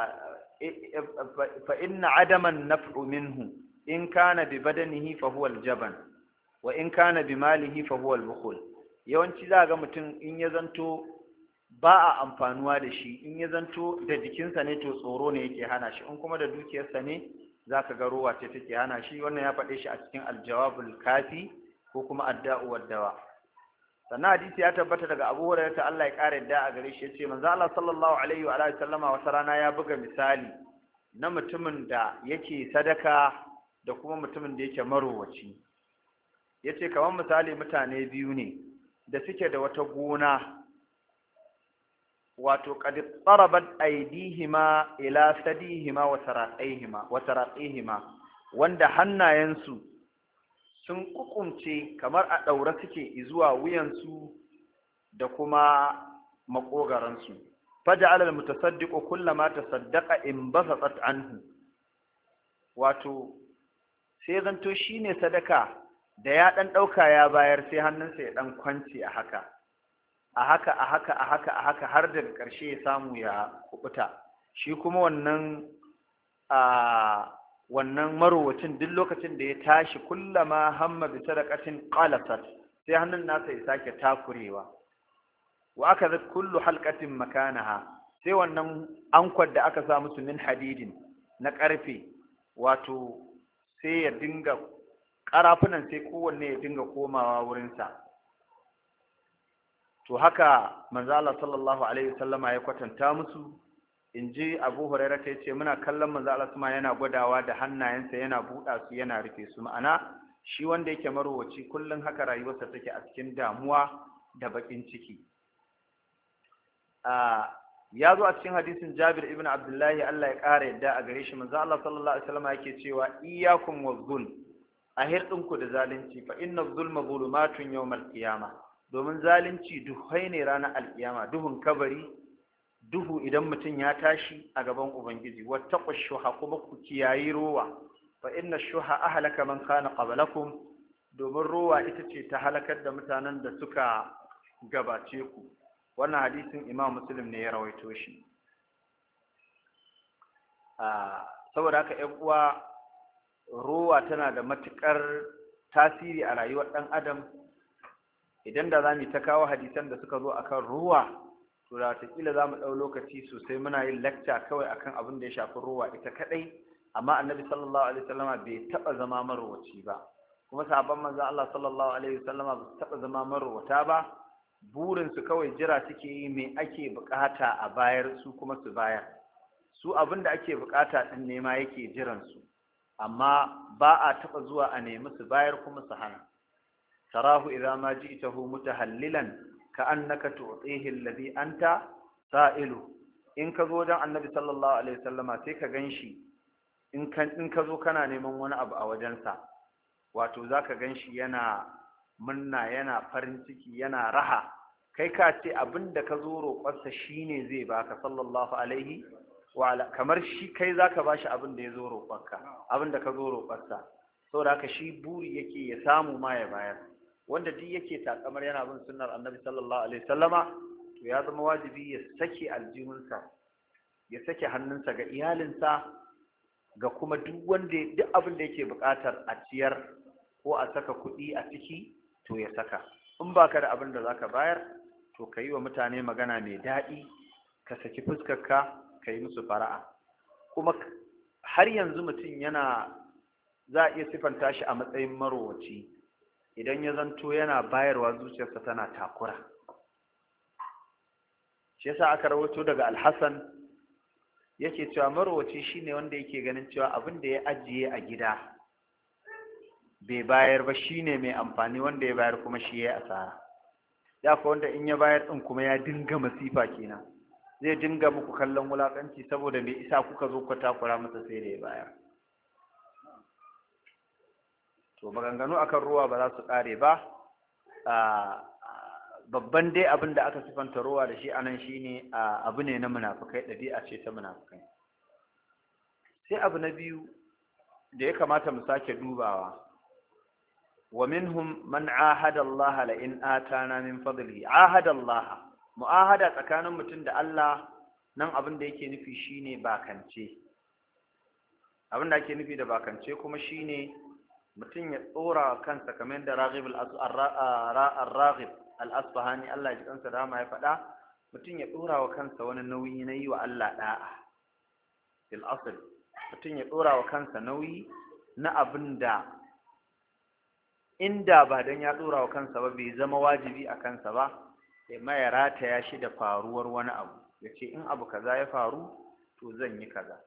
fa inna adaman naf'u minhu in kana bi badanihi fa huwa al-jaban wa in kana bi malihi fa huwa al-bukhul yawanci za ga mutum in ya zanto ba a amfanuwa da shi in ya zanto da jikinsa ne to tsoro ne yake hana shi in kuma da dukiyarsa ne za ka ga rowa ce take hana shi wannan ya faɗe shi a cikin aljawabul kafi ko kuma adda'u waddawa sannan hadisi ya tabbata daga Abu Hurairah ta Allah ya kare da a gare shi yace manzo Allah sallallahu alaihi wa alihi sallama wata rana ya buga misali na mutumin da yake sadaka da kuma mutumin da yake marowaci yace kamar misali mutane biyu ne da suke da wata gona wato qad tarabat aydihima ila sadihima wa taraqihima wa taraqihima wanda hannayensu sun kukumce kamar a daure suke zuwa wuyansu da kuma makogaransu faja'ala almutasaddiqu kullama tasaddaqa inbasatat anhu wato sai zanto shine sadaka da ya dan dauka ya bayar sai hannunsa ya dan kwance a haka a haka a haka a haka a haka har daga ƙarshe ya samu ya kubuta shi kuma wannan a wannan marowacin duk lokacin da ya tashi kullama hamma bi sadaqatin qalasat sai hannun nasa ya sake takurewa wa akaza kullu halqatin makanaha sai wannan ankwar da aka sa musu min hadidin na ƙarfe wato sai ya dinga ƙarafunan sai kowanne ya dinga komawa wurinsa to haka manzo Allah sallallahu alaihi wasallama ya kwatanta musu inji Abu Hurairah ta yace muna kallon manzo Allah kuma yana gwadawa da hannayensa yana buɗa su yana rufe su ma'ana shi wanda yake marowaci kullun haka rayuwarsa take a cikin damuwa da bakin ciki a ya zo a cikin hadisin Jabir ibn Abdullahi Allah ya ƙara yadda a gare shi manzo Allah sallallahu alaihi wasallama yake cewa iyyakum waz-zulm a hirdinku da zalunci fa inna zulma zulumatun yawmal qiyamah domin zalunci duhai ne ranar alkiyama duhun kabari duhu idan mutum ya tashi a gaban ubangiji wattaqu shuha kuma ku kiyayi rowa fa inna shuha ahlaka man kana qablakum domin rowa ita ce ta halakar da mutanen da suka gabace ku. Wannan hadisin Imam Muslim ne ya rawaito shi. Saboda haka ‘yan uwa, rowa tana da matuƙar tasiri a rayuwar ɗan adam. Idan da za mu ta kawo hadisan da suka zo akan rowa, to da wataƙila za mu ɗau lokaci sosai muna yin lacca kawai akan abin da ya shafi rowa ita kaɗai. Amma annabi sallallahu alaihi wasallama bai taɓa zama marowaci ba, kuma sahabban manzon Allah sallallahu alaihi wasallama ba su taɓa zama marowata ba. Burinsu kawai jira suke yi me ake bukata a bayar, su kuma su bayar. Su abin da ake bukata din ne ma yake jiran su, amma ba a taba zuwa a nemi su bayar kuma su hana. tarahu idza ma ji'tahu mutahallilan ka annaka tu'tihi alladhi anta sa'ilu. in ka zo dan annabi sallallahu alaihi wasallama sai ka ganshi in kan in ka zo kana neman wani abu a wajensa, wato zaka ganshi yana munna, yana farin ciki, yana raha, kai ka ce abinda ka zo roƙonsa shine zai baka sallallahu alaihi wa ala, kamar shi kai zaka bashi abinda ya zo roƙonka, abinda ka zo roƙonsa. saboda haka shi buri yake ya samu ma ya bayar. Wanda duk yake takamar yana bin sunnar annabi sallallahu alaihi wasallama, to ya zama wajibi ya sake aljihunsa, ya sake hannunsa ga iyalinsa, ga kuma duk wanda duk abin da yake buƙatar a ciyar ko a saka kuɗi a ciki, to ya saka. In baka da abin da zaka bayar, to ka yi wa mutane magana mai daɗi, ka saki fuskarka, ka yi musu fara'a. Kuma har yanzu mutum yana, za a iya sifanta shi a matsayin marowaci idan ya zanto yana bayarwa zuciyarsa tana takura. Shi yasa aka rawaito daga Al-Hasan yake cewa marowaci shine wanda yake ganin cewa abin da ya ajiye a gida bai bayar ba shine mai amfani, wanda ya bayar kuma shi ya asara. Ya fa wanda in ya bayar din kuma ya dinga masifa kenan, zai dinga muku kallon wulakanci saboda me isa kuka zo ku takura masa sai da ya bayar. To maganganu akan ruwa ba za su kare ba. Babban dai abin da aka sifanta ruwa da shi anan shine abu ne na munafikai, ɗabi'a ce ta munafikai. Sai abu na biyu da ya kamata mu sake dubawa, wa minhum man ahada Allah la in atana min fadlihi. Ahada Allah, mu'ahada tsakanin mutum da Allah, nan abin da yake nufi shine bakance. Abin da ake nufi da bakance kuma shine mutum ya tsora kansa kamar da Raghib al-Raghib al-Asfahani, Allah ya ji kansa da ma ya faɗa, mutum ya tsora wa kansa wani nauyi na yi wa Allah da'a. Fil asl, mutum ya tsora wa kansa nauyi na abin da inda ba dan ya tsora wa kansa ba bai zama wajibi a kansa ba, sai ma ya rataya shi da faruwar wani abu, ya ce in abu kaza ya faru to zan yi kaza.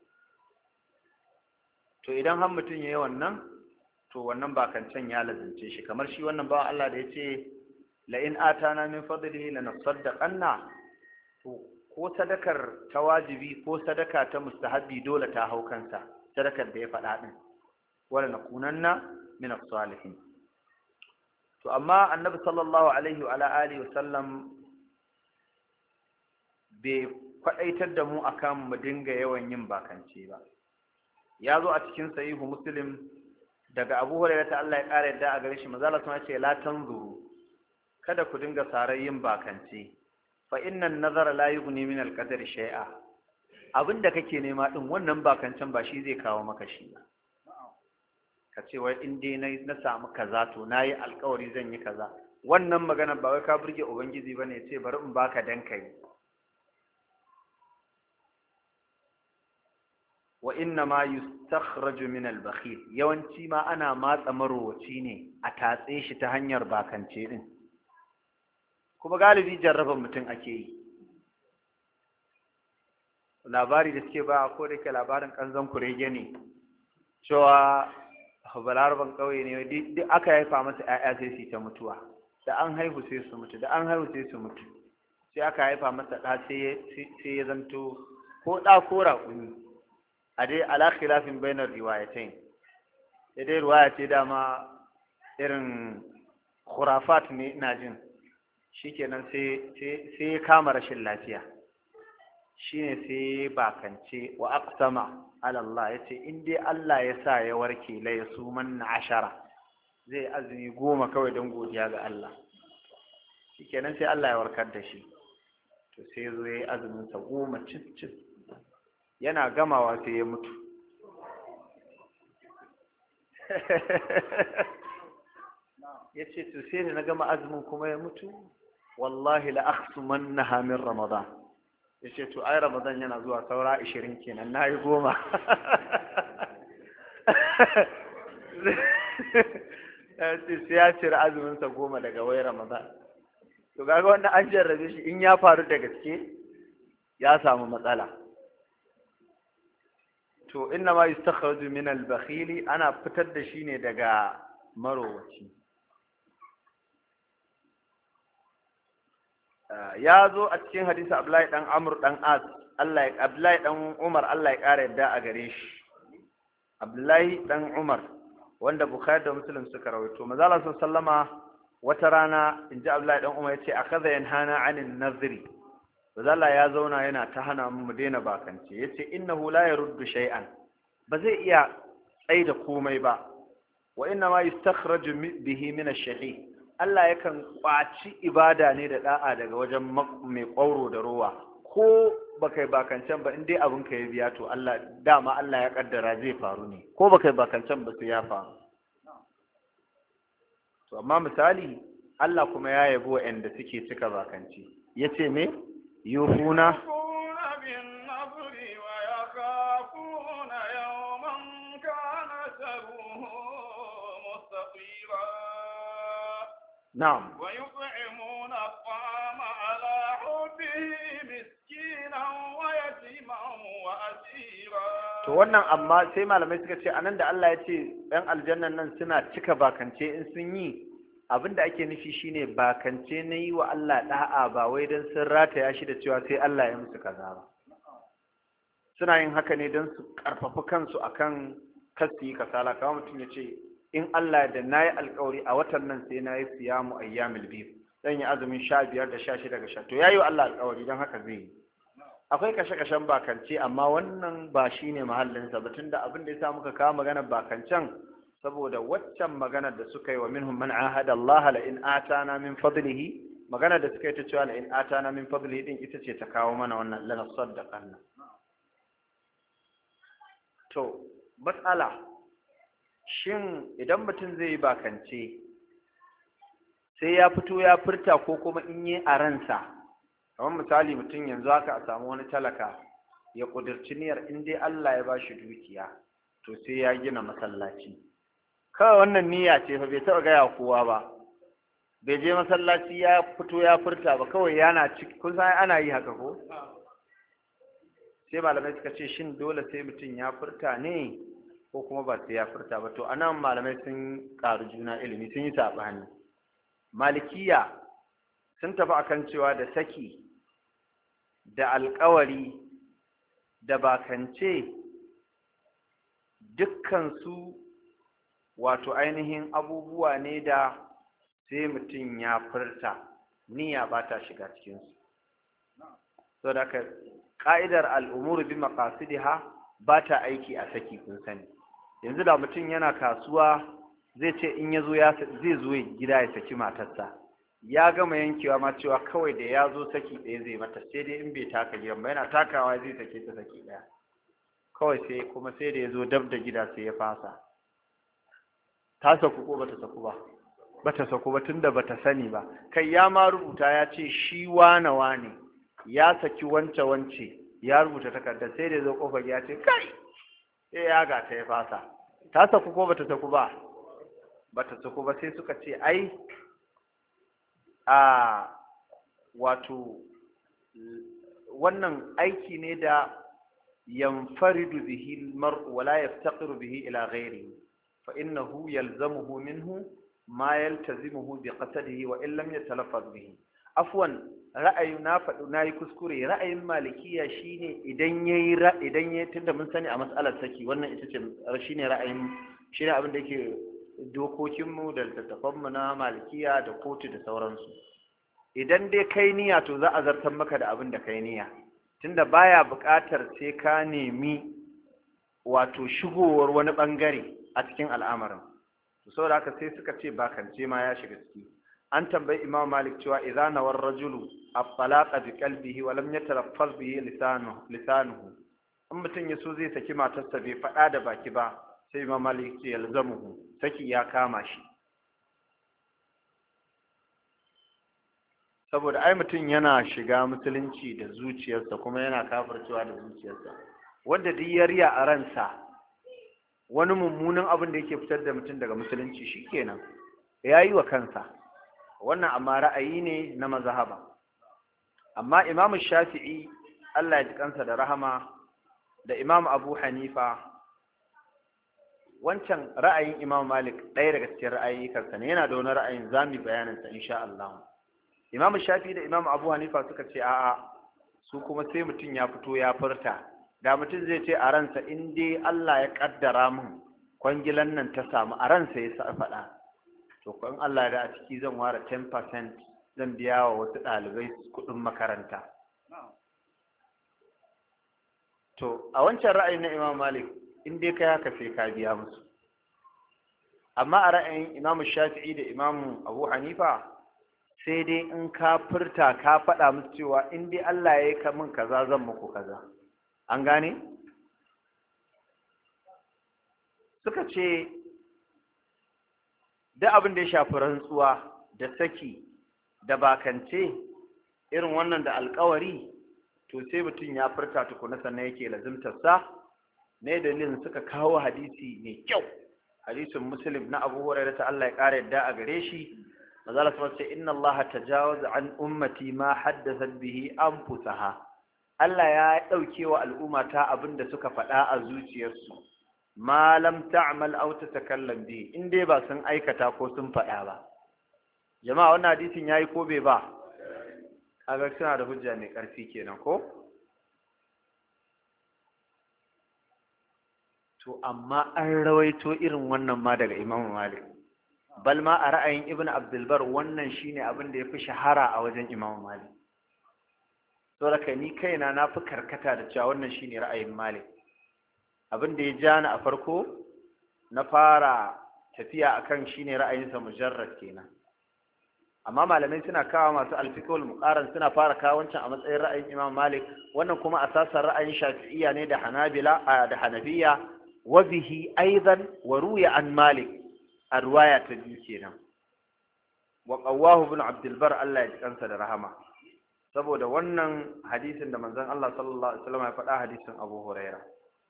To idan har mutum ya yi wannan, to wannan bakancan ya lazimce shi. Kamar shi wannan bawan Allah da ya ce la in atana min fadlihi lanasaddaqanna, to ko sadakar ta wajibi ko sadaka ta mustahabbi dole ta hau kansa, sadakar da ya faɗa din, wala nakunanna min as-salihin. To amma annabi sallallahu alaihi wa alihi wa sallam bai kwadaitar da mu akan mu dinga yawan yin bakance ba. Ya zo a cikin sahihu Muslim daga Abu Hurairah ta Allah ya kare yadda a gare shi, manzo Allah ya ce la tanzuru, kada ku dinga sarar yin bakance, fa innan nazara la yughni min al-qadari shay'a. Abinda kake nema din wannan bakancen ba shi zai kawo maka shi ba. Ka ce wai in dai na samu kaza to nayi alƙawari zan yi kaza, wannan magana ba wai ka burge ubangiji bane ya ce bari in baka dan kai. Wa inna ma yustakhraju min al-bakhil, yawanci ma ana matsa marowaci ne a tatse shi ta hanyar bakance din, kuma galibi jarraban mutum ake yi. Labari da suke ba ko da ke labarin kanzon kurege ne, cewa balaraban ƙauye ne duk aka haifa masa ƴaƴa sai su ta mutuwa, da an haihu sai su mutu, da an haihu sai su mutu, sai aka haifa masa ɗa sai ya zanto ko ɗa ko raƙumi, a dai ala khilafin bainar riwayatain. sai dai riwaya ce dama irin khurafat ne ina jin. Shikenan sai sai ya kama rashin lafiya, shine sai bakance wa aqsama ala Allah, yace in dai Allah ya sa ya warke la yasuman ashara, zai azumi goma kawai don godiya ga Allah shikenan sai Allah ya warkar da shi to sai ya zo ya yi azumin sa goma cif cif yana gamawa sai ya mutu ya ce to sai da na gama azumin kuma ya mutu wallahi la akhsumannaha min ramadan ya ce to ai ramadan yana zuwa saura ashirin kenan na yi goma sai ya cire azuminsa goma daga wai ramadan to kaga wanda an jarrabe shi in ya faru da gaske ya samu matsala to inna ma yustakhraju min al-bakhili ana fitar da shi ne daga marowaci ya zo a cikin hadisi Abdullahi dan Amr dan As Allah ya Abdullahi dan Umar Allah ya kare yadda a gare shi Abdullahi dan Umar wanda Bukhari da Muslim suka rawaito manzo Allah sallama wata rana inji Abdullahi dan Umar yace akaza yanhana anin nazri manzo Allah ya zauna yana ta hana mu mu daina bakance yace innahu la yaruddu shay'an ba zai iya tsaida komai ba wa inna ma yustakhraju bihi min ash-shahih Allah yakan kwaci ibada ne da da'a daga wajen mai kwauro da rowa ko baka yi bakancan ba in dai abin ka ya biya to Allah dama Allah ya kaddara zai faru ne ko baka yi bakancan ba sai ya faru to amma misali Allah kuma ya yabo wa'anda suke cika bakanci yace me yuhuna نعم ويطعمون الطعام على حبه مسكينا ويتيما وأسيرا to wannan amma sai malamai suka ce anan da Allah ya ce ɗan aljannan nan suna cika bakance in sun yi abinda ake nufi shine bakance na yi wa Allah da'a ba wai don sun rataya shi da cewa sai Allah ya musu kaza ba suna yin haka ne don su karfafa kansu akan kasu yi kasala kamar mutum ya ce in Allah da na yi alkawari a watan nan sai na yi siyamu ayyamil biyu zan yi azumin sha biyar da sha shida ga sha to ya yi wa Allah alkawari don haka zai yi akwai kashe-kashen bakance amma wannan ba shi ne mahallinsa ba tunda abin da ya sa muka kawo maganar bakancen saboda waccan maganar da suka yi wa minhum man ahada Allah la in atana min fadlihi maganar da suka yi ta cewa la in atana min fadlihi din ita ce ta kawo mana wannan lana saddaqanna to matsala shin idan mutum zai yi bakance sai ya fito ya furta ko kuma in yi a ransa kamar misali mutum yanzu haka a samu wani talaka ya ƙudurci niyyar in dai Allah ya bashi dukiya to sai ya gina masallaci kawai wannan niyya ce fa bai taɓa gaya kowa ba bai je masallaci ya fito ya furta ba kawai yana ciki kun san ana yi haka ko sai malamai suka ce shin dole sai mutum ya furta ne ko kuma ba sai ya furta ba to anan malamai sun ƙaru juna ilimi sun yi saɓani malikiya sun tafi akan cewa da saki da alƙawari da bakance dukkansu wato ainihin abubuwa ne da sai mutum ya furta niyya ba ta shiga cikinsu so da ka ƙa'idar al'umuru bi maqasidiha ba ta aiki a saki kun sani yanzu da mutum yana kasuwa zai ce in ya zo zai zo gida ya saki matarsa ya gama yankewa ma cewa kawai da ya zo saki ɗaya zai mata sai dai in bai taka gidan ba yana takawa zai sake ta saki ɗaya kawai sai kuma sai da ya zo dab da gida sai ya fasa ta saku ko bata saku ba bata saku ba tunda bata sani ba kai ya ma rubuta ya ce shi wane wane ya saki wance wance ya rubuta takardar sai da ya zo kofar ya ce kai sai ya ga ta ya fasa ta saku ko bata saku ba bata saku ba sai suka ce ai a wato wannan aiki ne da yanfaridu bihi almar'u wa la yaftaqiru bihi ila ghayrihi fa innahu yalzamuhu minhu ma yaltazimuhu bi qasdihi wa in lam yatalaffaz bihi afwan ra'ayi na faɗi nayi kuskure ra'ayin malikiya shine idan yayi idan yayi tunda mun sani a mas'alar saki wannan ita ce shine ra'ayin shine abin da yake dokokinmu da littattafanmu na malikiya da kotu da sauransu idan dai kai niyya to za a zartar maka da abin da kai niyya tunda baya buƙatar sai ka nemi wato shigowar wani ɓangare a cikin al'amarin saboda haka sai suka ce bakance ma ya shiga ciki. An tambayi Imam Malik cewa idza nawar rajulu at-talaqa bi qalbihi wa lam yatalaffaz bihi lisanuhu lisanuhu in mutum ya so zai saki matarsa bai faɗa da baki ba, sai Imam Malik ce yalzamuhu, saki ya kama shi. Saboda ai mutum yana shiga musulunci da zuciyarsa kuma yana kafircewa da zuciyarsa, wanda duk ya riya a ransa wani mummunan abin da yake fitar da mutum daga musulunci shikenan ya yi wa kansa. Wannan amma ra'ayi ne na mazhaba. Amma Imam Shafi'i Allah ya ji kansa da rahama da Imam Abu Hanifa, wancan ra'ayin Imam Malik ɗaya daga cikin ra'ayikansa ne, yana da wani ra'ayin zamu bayanin sa insha Allah. Imam Shafi'i da Imam Abu Hanifa suka ce a'a, su kuma sai mutum ya fito ya furta. Da mutum zai ce a ransa in dai Allah ya kaddara min kwangilan nan ta samu, a ransa ya sa faɗa, to kun Allah da a ciki zan ware ten percent zan biya wa wasu ɗalibai kuɗin makaranta. To a wancan ra'ayin na Imam Malik in dai kai haka sai ka biya musu. Amma a ra'ayin Imam Shafi'i da Imam Abu Hanifa sai dai in ka furta ka faɗa musu cewa in dai Allah ya yi ka min kaza zan muku kaza. An gane? Suka ce duk abin da ya shafi rantsuwa da saki da bakance irin wannan da alkawari, to sai mutum ya furta tukuna sannan yake lazimtarsa. Ne dalilin suka kawo hadisi mai kyau, hadisin Muslim na Abu Hurairah ta Allah ya ƙara yadda a gare shi. Manzo Allah sallallahu alaihi wasallam, inna Allah tajawaza an ummati ma haddathat bihi anfusaha. Allah ya dauke wa al'umma ta abinda suka faɗa a zuciyarsu, ma lam ta'mal aw tatakallam bihi, in dai ba sun aikata ko sun faɗa ba. Jama'a wannan hadisin yayi ko bai ba? Kaga suna da hujja mai ƙarfi kenan ko? To amma an rawaito irin wannan ma daga Imam Malik. Bal ma a ra'ayin Ibn Abdul Bar wannan shine abin da yafi shahara a wajen Imam Malik. Saboda ni kaina na fi karkata da cewa wannan shine ra'ayin Malik. Abin da ya ja ni a farko na fara tafiya akan shine ra'ayinsa mujarrad kenan. Amma malamai suna kawo masu alfiqhul muqaran suna fara kawo wancan a matsayin ra'ayin Imam Malik, wannan kuma asasan ra'ayin Shafi'iyya ne da Hanabila da Hanafiya, wa bihi aidan wa ruya an Malik a riwaya ta biyu kenan. Wa qawwahu ibn Abdul Bar Allah ya ji kansa da rahama. Saboda wannan hadisin da manzon Allah sallallahu alaihi wasallam ya faɗa, hadisin Abu Hurairah.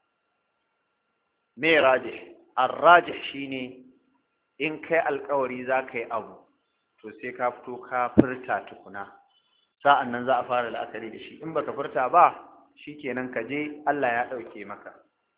Me rajih? Ar-rajih shine in kai alƙawari za ka yi abu, to sai ka fito ka furta tukuna, sa'an nan za a fara la'akari da shi. In baka furta ba, shikenan ka je Allah ya ɗauke maka.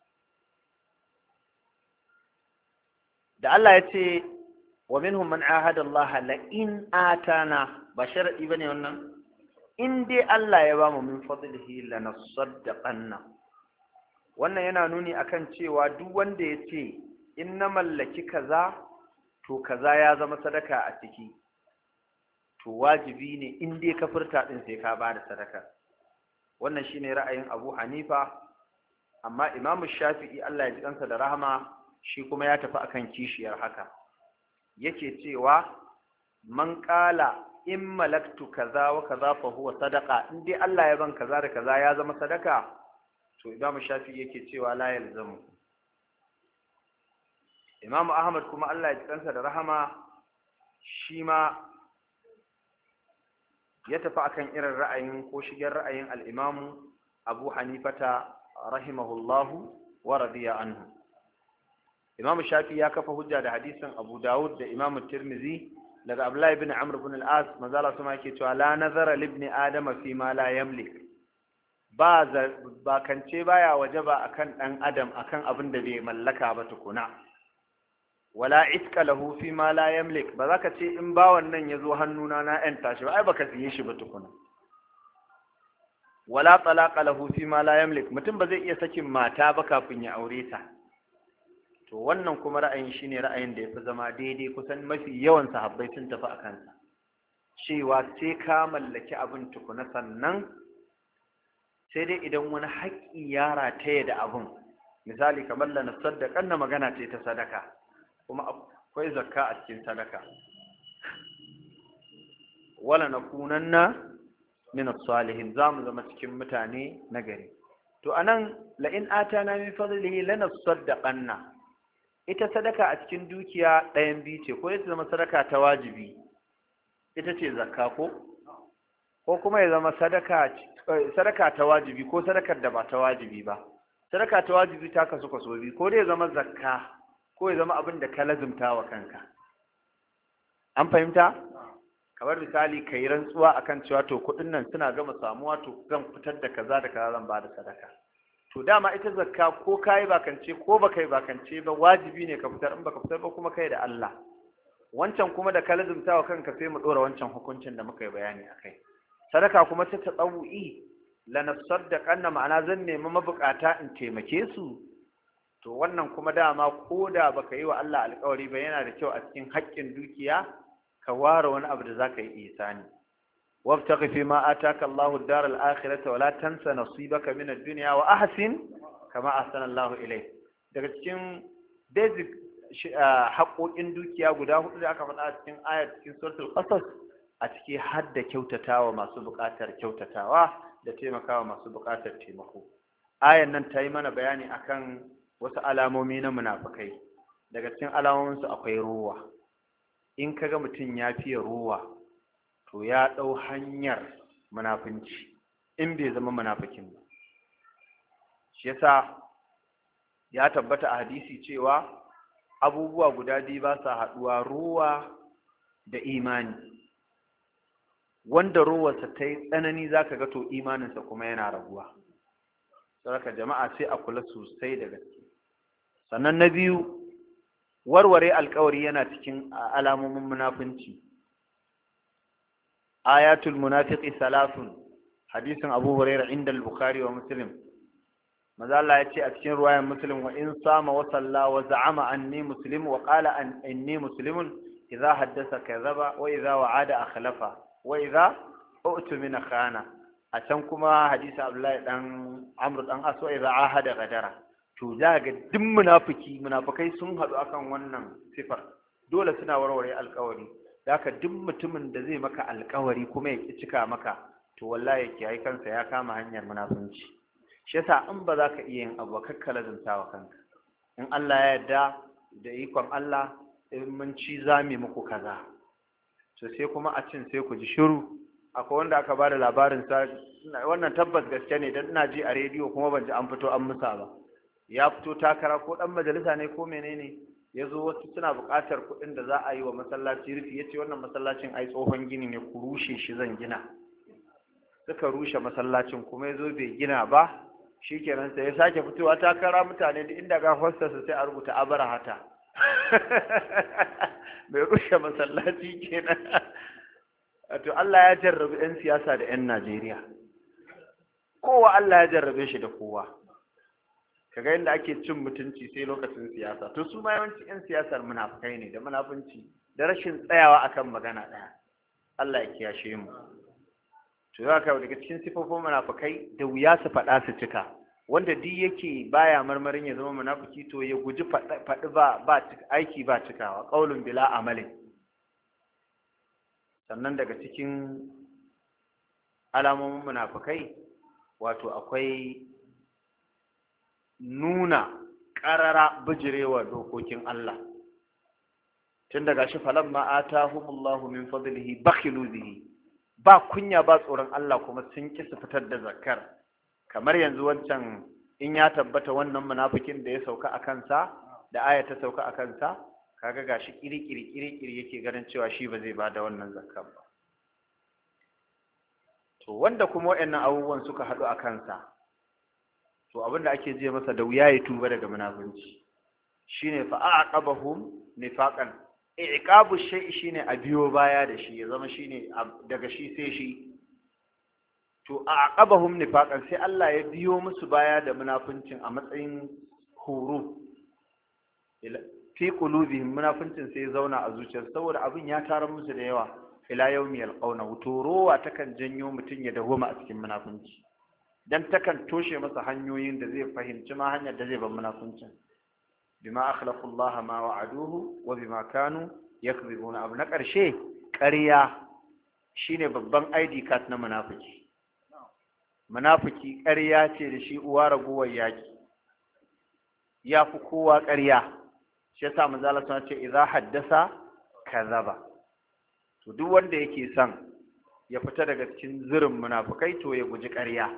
Da Allah ya ce wa minhum man ahada Allah la in atana, ba sharadi bane wannan. In dai Allah ya bamu min fadlihi lanasaddaqanna, wannan yana nuni akan cewa duk wanda ya ce in na mallaki kaza to kaza ya zama sadaka a ciki, to wajibi ne in dai ka furta din sai ka bada sadaka. Wannan shine ra'ayin Abu Hanifa. Amma Imam Shafi'i Allah ya ji kansa da rahama, shi kuma ya tafi akan kishiyar haka. Yake cewa man qala in malaktu kaza wa kaza fa huwa sadaqa, in dai Allah ya ban kaza da kaza ya zama sadaka, to Imam Shafi'i yake cewa la yalzamu. Imam Ahmad kuma Allah ya ji kansa da rahama, shi ma ya tafi akan irin ra'ayin ko shigar ra'ayin al-Imam Abu Hanifata rahimahullahu wa radiya anhu. Imam Shafi ya kafa hujja da hadisin Abu Dawud da Imam Tirmidhi daga Abdullah ibn Amr ibn al-As, manzala sama yake cewa la nazara li ibn Adam fi ma la yamlik. Ba ba kance baya wajaba akan dan Adam akan abin da bai mallaka ba tukuna. Wala itka lahu fi ma la yamlik, ba za ka ce in ba wannan ya zo hannuna na ‘yan tashi ba, ai baka siye shi ba tukuna. Wala talaka lahu fi ma la yamlik, mutum ba zai iya sakin mata ba kafin ya aure ta. To wannan kuma ra'ayin shine ra'ayin da ya fi zama daidai, kusan mafi yawan sahabbai sun tafi a kansa. Cewa sai ka mallaki abin tukuna, sannan sai dai idan wani haƙƙi ya rataya da abin. Misali kamar la nasaddaqan na magana ce ta sadaka. Kuma akwai akwai zakka a cikin sadaka. Wala nakunanna min as-salihin, zamu zama cikin mutane nagari. To anan la in atana min fadlihi lanasaddaqanna, ita sadaka a cikin dukiya ɗayan biyu ce, ko ita zama sadaka ta wajibi, ita ce zakka, ko ko kuma ya zama sadaka sadaka ta wajibi ko sadakar da ba ta wajibi ba. Sadaka ta wajibi ta kasu kaso biyu, ko dai ya zama zakka ko ya zama abin da ka lazumta wa kanka. An fahimta? Kamar misali ka yi rantsuwa akan cewa to kuɗin nan suna gama samuwa to zan fitar da kaza da kaza zan ba da sadaka. To dama ita zakka ko kayi bakance ko baka yi bakance ba wajibi ne ka fitar, in baka fitar ba kuma kai da Allah. Wancan kuma da ka lazumta wa kanka sai mu ɗora wancan hukuncin da muka yi bayani akai. Sadaka kuma ta tsawu'i lanasaddaqanna, ma'ana zan nemi mabukata in taimake su. To wannan kuma dama ko da baka yi wa Allah alƙawari ba, yana da kyau a cikin haƙƙin dukiya ka ware wani abu da zaka yi ihsani. wabtaghi fi ma ataka Allahu ad-dar al-akhirata wa la tansa nasibaka min ad-dunya wa ahsin kama ahsana Allahu ilayk. Daga cikin basic haƙoƙin dukiya guda hudu da aka faɗa a cikin ayat cikin suratul qasas, a ciki hadda kyautatawa masu buƙatar kyautatawa da taimakawa masu buƙatar taimako. Ayan nan ta yi mana bayani akan wasu alamomi na munafikai. Daga cikin alamominsu akwai ruwa. In kaga mutum ya fiye ruwa, to ya ɗau hanyar munafunci, in bai zama munafikin ba. Shi yasa ya tabbata a hadisi cewa abubuwa guda biyu ba sa haɗuwa, ruwa da imani. Wanda ruwarsa ta yi tsanani za ka ga to imaninsa kuma yana raguwa. Saboda jama'a sai a kula sosai da gaske. Sannan na biyu, warware alkawari yana cikin alamomin munafunci. Ayatul munafiqi salafun, hadisin Abu Hurairah inda al-Bukhari wa Muslim. Maza Allah ya ce a cikin ruwayan Muslim, wa in sama wa salla wa za'ama anni muslim wa qala an inni muslimun idza haddasa kadhaba wa idza wa'ada akhlafa wa idza u'tumina khana. A can kuma hadisi Abdullahi dan Amr dan As, wa idza ahada gadara. To za ga duk munafiki munafikai sun haɗu akan wannan sifar, dole suna warware alƙawari. Haka duk mutumin da zai maka alƙawari kuma ya ki cika maka, to wallahi kiyaye kansa ya kama hanyar munafunci. Shi yasa in ba za ka iya yin abu kakka lazunta wa kanka. In Allah ya yarda da ikon Allah, in mun ci zami muku kaza, to sai kuma a cin sai ku ji shiru. Akwai wanda aka bada labarin sa, wannan tabbas gaske ne, dan ina ji a rediyo kuma ban ji an fito an musa ba. Ya fito takara ko dan majalisa ne ko menene, ya zo wasu suna buƙatar kuɗin da za a yi wa masallaci rufi, ya ce wannan masallacin ai tsohon gini ne, ku rushe shi zan gina. Suka rushe masallacin kuma ya zo bai gina ba, shi kenan sai ya sake fitowa takara. Mutane da inda ga hostasa sai a rubuta abara hata bai rushe masallaci kenan. To Allah ya jarrabe 'yan siyasa da 'yan Najeriya, kowa Allah ya jarrabe shi da kowa. Kaga yadda ake cin mutunci sai lokacin siyasa. To su ma yawanci 'yan siyasar munafukai ne da munafunci da rashin tsayawa akan magana ɗaya. Allah ya kiyashe mu. To za ka daga cikin sifofin munafukai da wuya su faɗa su cika. Wanda duk yake baya marmarin ya zama munafuki to ya guji faɗi ba ba aiki ba cikawa, qaulun bila amalin. Sannan daga cikin alamomin munafukai wato akwai nuna ƙarara bijirewa dokokin Allah. Tun daga shi falamma atahumullahu min fadlihi bakhilu bihi, ba kunya ba tsoron Allah kuma sun ki su fitar da zakkar. Kamar yanzu wancan in ya tabbata wannan munafikin da ya sauka a kansa, da aya ta sauka a kansa, kaga gashi kiri-kiri kiri-kiri yake ganin cewa shi ba zai bada wannan zakkar ba. To wanda kuma waɗannan abubuwan suka haɗu a kansa, to abinda ake je masa da wuya ya tuba daga munafunci shine fa aqabahum nifaqan. Iqabu shay'i shine a biyo baya da shi, ya zama shine daga shi sai shi. To aqabahum nifaqan, sai Allah ya biyo musu baya da munafuncin a matsayin horo fi qulubihim. Munafuncin sai ya zauna a zuciyarsu saboda abin ya tarar musu da yawa. Ila yawmi yalqawna, to rowa takan janyo mutun ya dawoma a cikin munafunci, dan takan toshe masa hanyoyin da zai fahimci ma hanyar da zai bar munafuncin. bima akhlafu Allah ma wa'aduhu wa bima kanu yakzibuna. Abu na ƙarshe, ƙarya shine babban I D card na munafiki. Munafiki ƙarya ce da shi uwa raguwar yaki, ya fi kowa ƙarya. Shi yasa manzo Allah sun ce idza haddasa kazaba. To duk wanda yake son ya fita daga cikin zirin munafikai to ya guji ƙarya.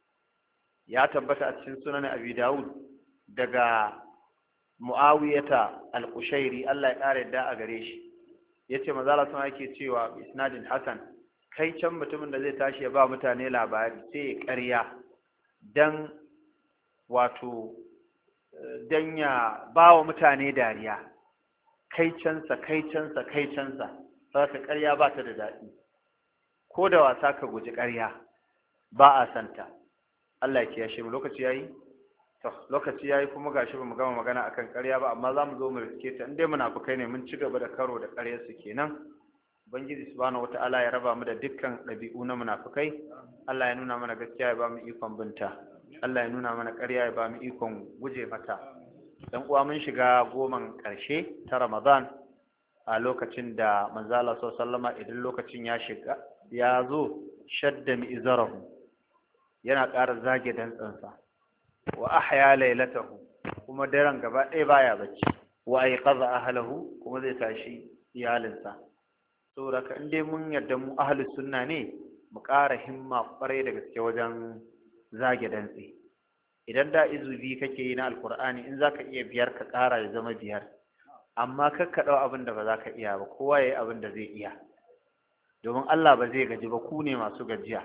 Ya tabbata a cikin sunan Abi Dawud daga Muawiyata al-Qushairi, Allah ya ƙara yadda a gare shi, yace manzo Allah sun yake cewa isnadin hasan, kai can mutumin da zai tashi ya ba mutane labari sai ya ƙarya dan wato dan ya ba wa mutane dariya, kai cansa kai cansa kai cansa. Saka ƙarya ba ta da daɗi, ko da wasa ka guji ƙarya, ba a santa. Allah ya kiyashe mu. Lokaci yayi to lokaci yayi kuma gashi ba mu gama magana akan ƙarya ba, amma za mu zo mu riske ta. In dai munafukai ne mun ci gaba da karo da ƙaryar su kenan. Ubangiji subhanahu wata'ala ya raba mu da dukkan ɗabi'u na munafukai. Allah ya nuna mana gaskiya ya ba mu ikon binta, Allah ya nuna mana ƙarya ya ba mu ikon guje mata. Dan uwa, mun shiga goman ƙarshe ta Ramadan, a lokacin da manzo Allah sallallahu alaihi wasallam idan lokacin ya shiga ya zo shadda mi'zarahu, yana ƙara zage dantsansa, wa ahya laylatahu, kuma daren gaba ɗaya baya bacci, wa ayqadha ahlahu, kuma zai tashi iyalinsa. Saboda ka in dai mun yarda mu ahlus sunna ne, mu ƙara himma ƙwarai da gaske wajen zage dantse. Idan da izubi kake yi na alkur'ani, in zaka iya biyar ka ƙara ya zama biyar, amma kar ka ɗau abin da ba za ka iya ba, kowa ya yi abin da zai iya, domin Allah ba zai gaji ba, ku ne masu gajiya.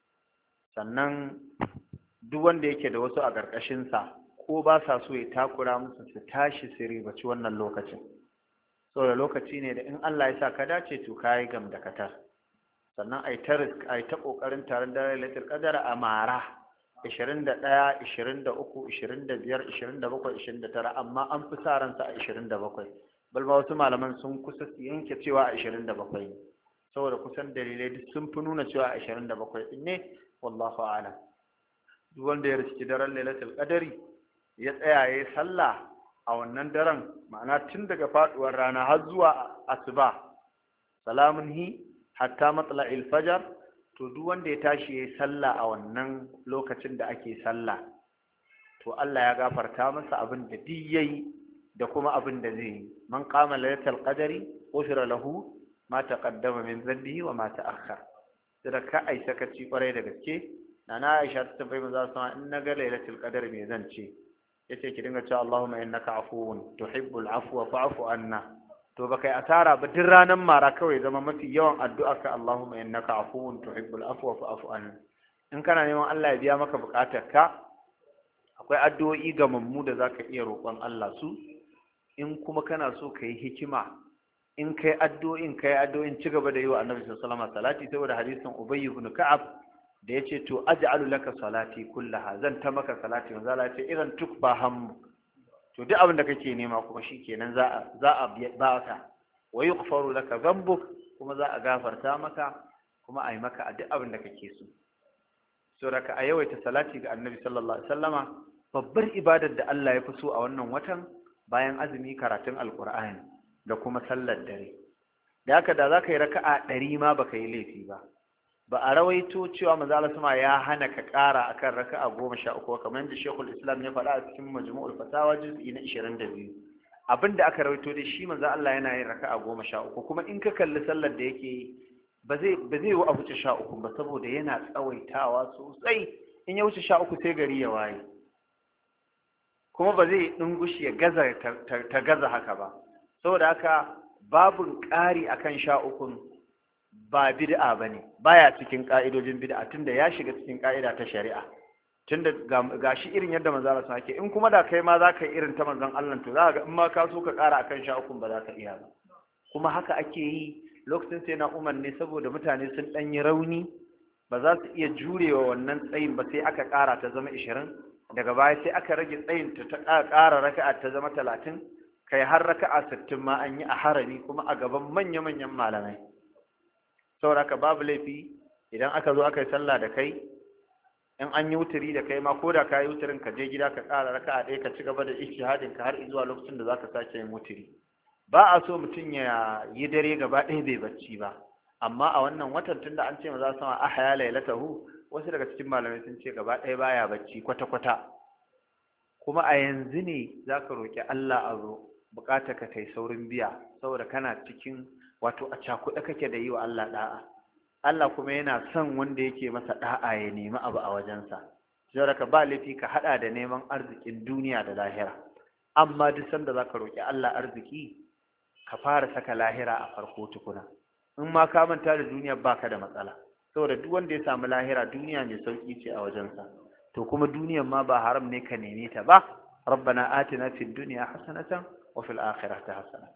Sannan duk wanda yake da wasu a ƙarƙashinsa, ko ba sa so ya takura musu, su tashi su ribaci wannan lokacin, saboda lokaci ne da in Allah ya sa ka dace to ka yi gam da katar. Sannan ai ta risk ai ta ƙoƙarin taron daren lailatul qadar a mara ishirin da ɗaya, ishirin da uku, ishirin da biyar, ishirin da bakwai, ishirin da tara, amma an fi sa ransa a ishirin da bakwai. Balma wasu malaman sun kusa su yanke cewa a ishirin da bakwai, saboda kusan dalilai duk sun fi nuna cewa a ishirin da bakwai din ne, wallahu a'lam. Duk wanda ya riski daren lailatul qadari ya tsaya yayi sallah a wannan daren, ma'ana tun daga faduwar rana har zuwa asuba, salamun hi hatta matla'il fajr, to duk wanda ya tashi yayi sallah a wannan lokacin da ake sallah, to Allah ya gafarta masa abin da duk yayi da kuma abin da zai yi. Man qama lailatul qadri ghufira lahu ma taqaddama min dhanbihi wa ma ta'akhkhar. da ka ai sakaci kwarai da gaske. Nana Aisha ta tambayi manzo sallallahu in naga lailatul qadr me zan ce, yace ki dinga cewa Allahumma innaka afuwun tuhibbul afwa fa'fu anna. To baka yi asara ba, duk ranar mara kawai zama mafi yawan addu'a ka Allahumma innaka afuwun tuhibbul afwa fa'fu anna. In kana neman Allah ya biya maka bukatar ka, akwai addu'o'i ga mammu da zaka iya roƙon Allah su. In kuma kana so ka yi hikima, in kai addu'o'in kai addu'o'in ci gaba da yi wa Annabi sallallahu alaihi wasallam salati, saboda hadisin Ubay ibn Ka'ab da yace to aj'alu laka salati kullaha, zan ta maka salati. Manzo Allah ya ce idan tukba hammu, to duk abin da kake nema kuma shikenan za a za a baka, wa yughfaru laka dhanbuk, kuma za a gafarta maka, kuma a yi maka duk abin da kake so. So raka a yawaita salati ga Annabi sallallahu alaihi wasallama. Babbar ibadar da Allah ya fi so a wannan watan bayan azumi karatun alqur'ani da kuma sallar dare. Da haka da zaka yi raka'a ɗari ma baka yi laifi ba. Ba a rawaito cewa manzo Allah sama ya hana ka ƙara akan raka'a goma sha uku kamar yadda Sheikhul Islam ya faɗa a cikin Majmu'ul Fatawa juz'i na ishirin da biyu. Abinda aka rawaito dai shi manzo Allah yana yin raka'a goma sha uku, kuma in ka kalli sallar da yake yi ba zai ba zai yi a wuce sha uku ba, saboda yana tsawaitawa sosai. In ya wuce sha uku sai gari ya waye, kuma ba zai dungushi ya gaza ta gaza haka ba. Saboda haka babun ƙari akan sha ukun ba bid'a bane, baya cikin ka'idojin bid'a, tunda ya shiga cikin ka'ida ta shari'a, tunda gashi irin yadda manzo Allah sa yake. In kuma da kai ma zaka yi irin ta manzon Allah, to zaka ga in ma ka so ka ƙara akan sha ukun ba za ka iya ba. Kuma haka ake yi lokacin sai na Umar ne, saboda mutane sun dan yi rauni, ba za su iya jurewa wannan tsayin ba, sai aka ƙara ta zama ishirin. Daga baya sai aka rage tsayin ta ta ƙara raka'a ta zama talatin, kai har raka'a sittin ma an yi a harami, kuma a gaban manya-manyan malamai. Saboda haka babu laifi idan aka zo aka yi sallah da kai in an yi wuturi da kai ma ko da ka yi wuturin ka je gida ka ƙara raka'a ɗaya ka ci gaba da ijtihadin ka har zuwa lokacin da zaka sake yin wuturi. Ba a so mutum ya yi dare gaba ɗaya bai bacci ba, amma a wannan watan tunda an ce maza sama ahya lailatahu, wasu daga cikin malamai sun ce gaba ɗaya baya bacci kwata kwata. Kuma a yanzu ne zaka roki Allah a zo bukatar ka tai saurin biya, saboda kana cikin wato a cakuɗe kake da yi wa Allah da'a. Allah kuma yana son wanda yake masa da'a ya nemi abu a wajensa. Sai ka ba laifi ka hada da neman arzikin duniya da lahira, amma duk sanda zaka roki Allah arziki ka fara saka lahira a farko tukuna. In ma ka manta da duniya baka da matsala, saboda duk wanda ya samu lahira duniya mai sauki ce a wajensa. To kuma duniyar ma ba haram ne ka neme ta ba. Rabbana atina fid dunya hasanatan wa fil akhirati hasanatan.